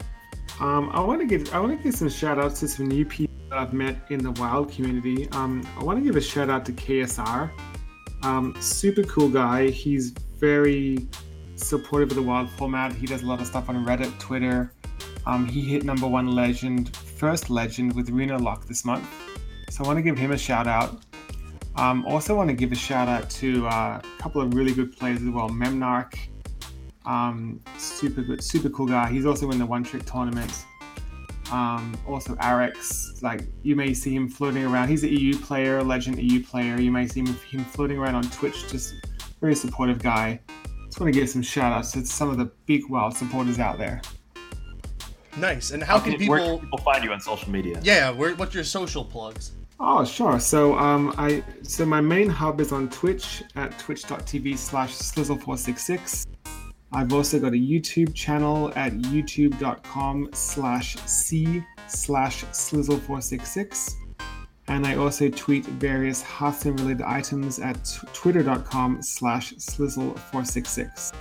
Um, I want to give I want to give some shout outs to some new people that I've met in the Wild community. Um, I want to give a shout out to K S R. Um, super cool guy. He's very supportive of the Wild format. He does a lot of stuff on Reddit, Twitter. Um, he hit number one legend, first legend with Reno Lock this month. So I want to give him a shout out. Um, also want to give a shout out to uh, a couple of really good players as well. Memnarch, um, super good, super cool guy. He's also in the One Trick tournament. Um, also Arex, like you may see him floating around. He's an E U player, a legend E U player. You may see him, him floating around on Twitch, just very supportive guy. Just want to give some shout outs to some of the big Wild supporters out there. Nice. And how can people... Where can people find you on social media? Yeah, where, what's your social plugs? Oh, sure. So um, I so my main hub is on Twitch at twitch.tv slash slizzle466. I've also got a YouTube channel at youtube.com slash c slash slizzle466. And I also tweet various Hearthstone-related items at t- twitter.com slash slizzle466.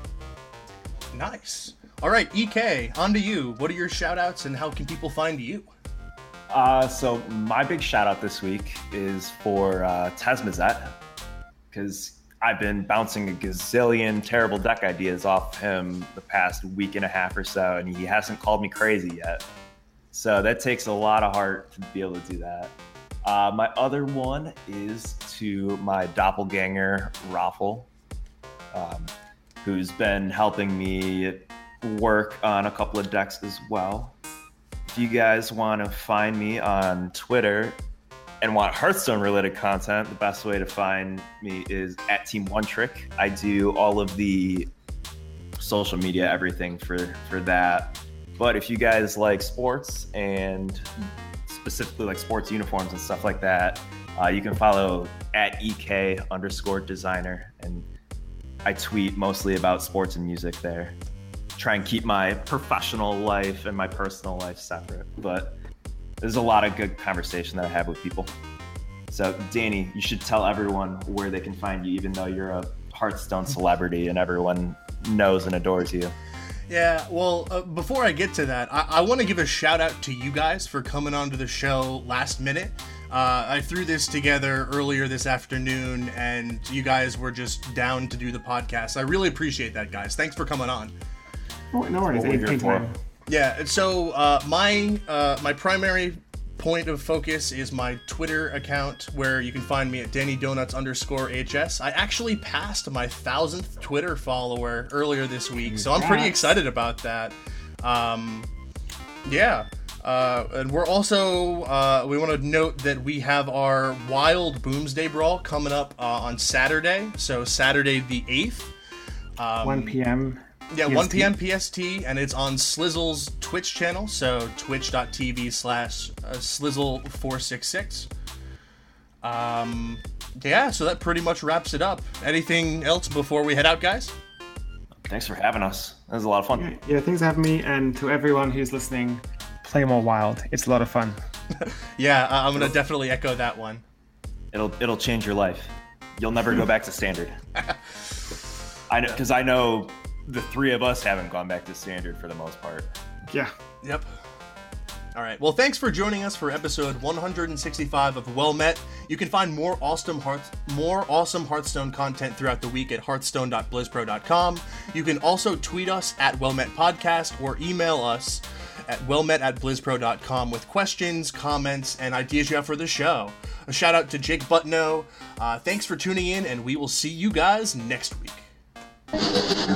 Nice. All right, E K, on to you. What are your shout-outs and how can people find you? Uh, so my big shout out this week is for uh, Tezmazet, because I've been bouncing a gazillion terrible deck ideas off him the past week and a half or so, and he hasn't called me crazy yet. So that takes a lot of heart to be able to do that. Uh, my other one is to my doppelganger, Raffle, um, who's been helping me work on a couple of decks as well. If you guys want to find me on Twitter and want Hearthstone related content, the best way to find me is at Team One Trick. I do all of the social media, everything for, for that. But if you guys like sports and specifically like sports uniforms and stuff like that, uh, you can follow at E K underscore designer. And I tweet mostly about sports and music there. Try and keep my professional life and my personal life separate. But there's a lot of good conversation that I have with people. So, Danny, you should tell everyone where they can find you, even though you're a Hearthstone celebrity and everyone knows and adores you. Yeah, well, uh, before I get to that, I, I want to give a shout out to you guys for coming onto the show last minute. Uh, I threw this together earlier this afternoon, and you guys were just down to do the podcast. I really appreciate that, guys. Thanks for coming on. Oh, no worries. What we're here for. Yeah, and so uh, my uh, my primary point of focus is my Twitter account, where you can find me at Danny Donuts underscore H S. I actually passed my thousandth Twitter follower earlier this week, so I'm pretty excited about that. Um, yeah. Uh, and we're also, uh, we want to note that we have our Wild Boomsday Brawl coming up uh, on Saturday. So Saturday the eighth. Um, one p.m. Yeah, one p.m. P S T, and it's on Slizzle's Twitch channel. So twitch.tv slash Slizzle four six six. Um, yeah, so that pretty much wraps it up. Anything else before we head out, guys? Thanks for having us. That was a lot of fun. Yeah, yeah, thanks for having me, and to everyone who's listening, play more Wild. It's a lot of fun. Yeah, uh, I'm gonna definitely echo that one. It'll it'll change your life. You'll never go back to standard. I know, because I know the three of us haven't gone back to standard for the most part. Yeah. Yep. All right. Well, thanks for joining us for episode one hundred sixty-five of Well Met. You can find more awesome Hearth, more awesome Hearthstone content throughout the week at hearthstone dot blizzpro dot com. You can also tweet us at Well Met Podcast or email us at wellmet at blizzpro dot com with questions, comments, and ideas you have for the show. A shout out to Jake Butno. Uh, thanks for tuning in, and we will see you guys next week.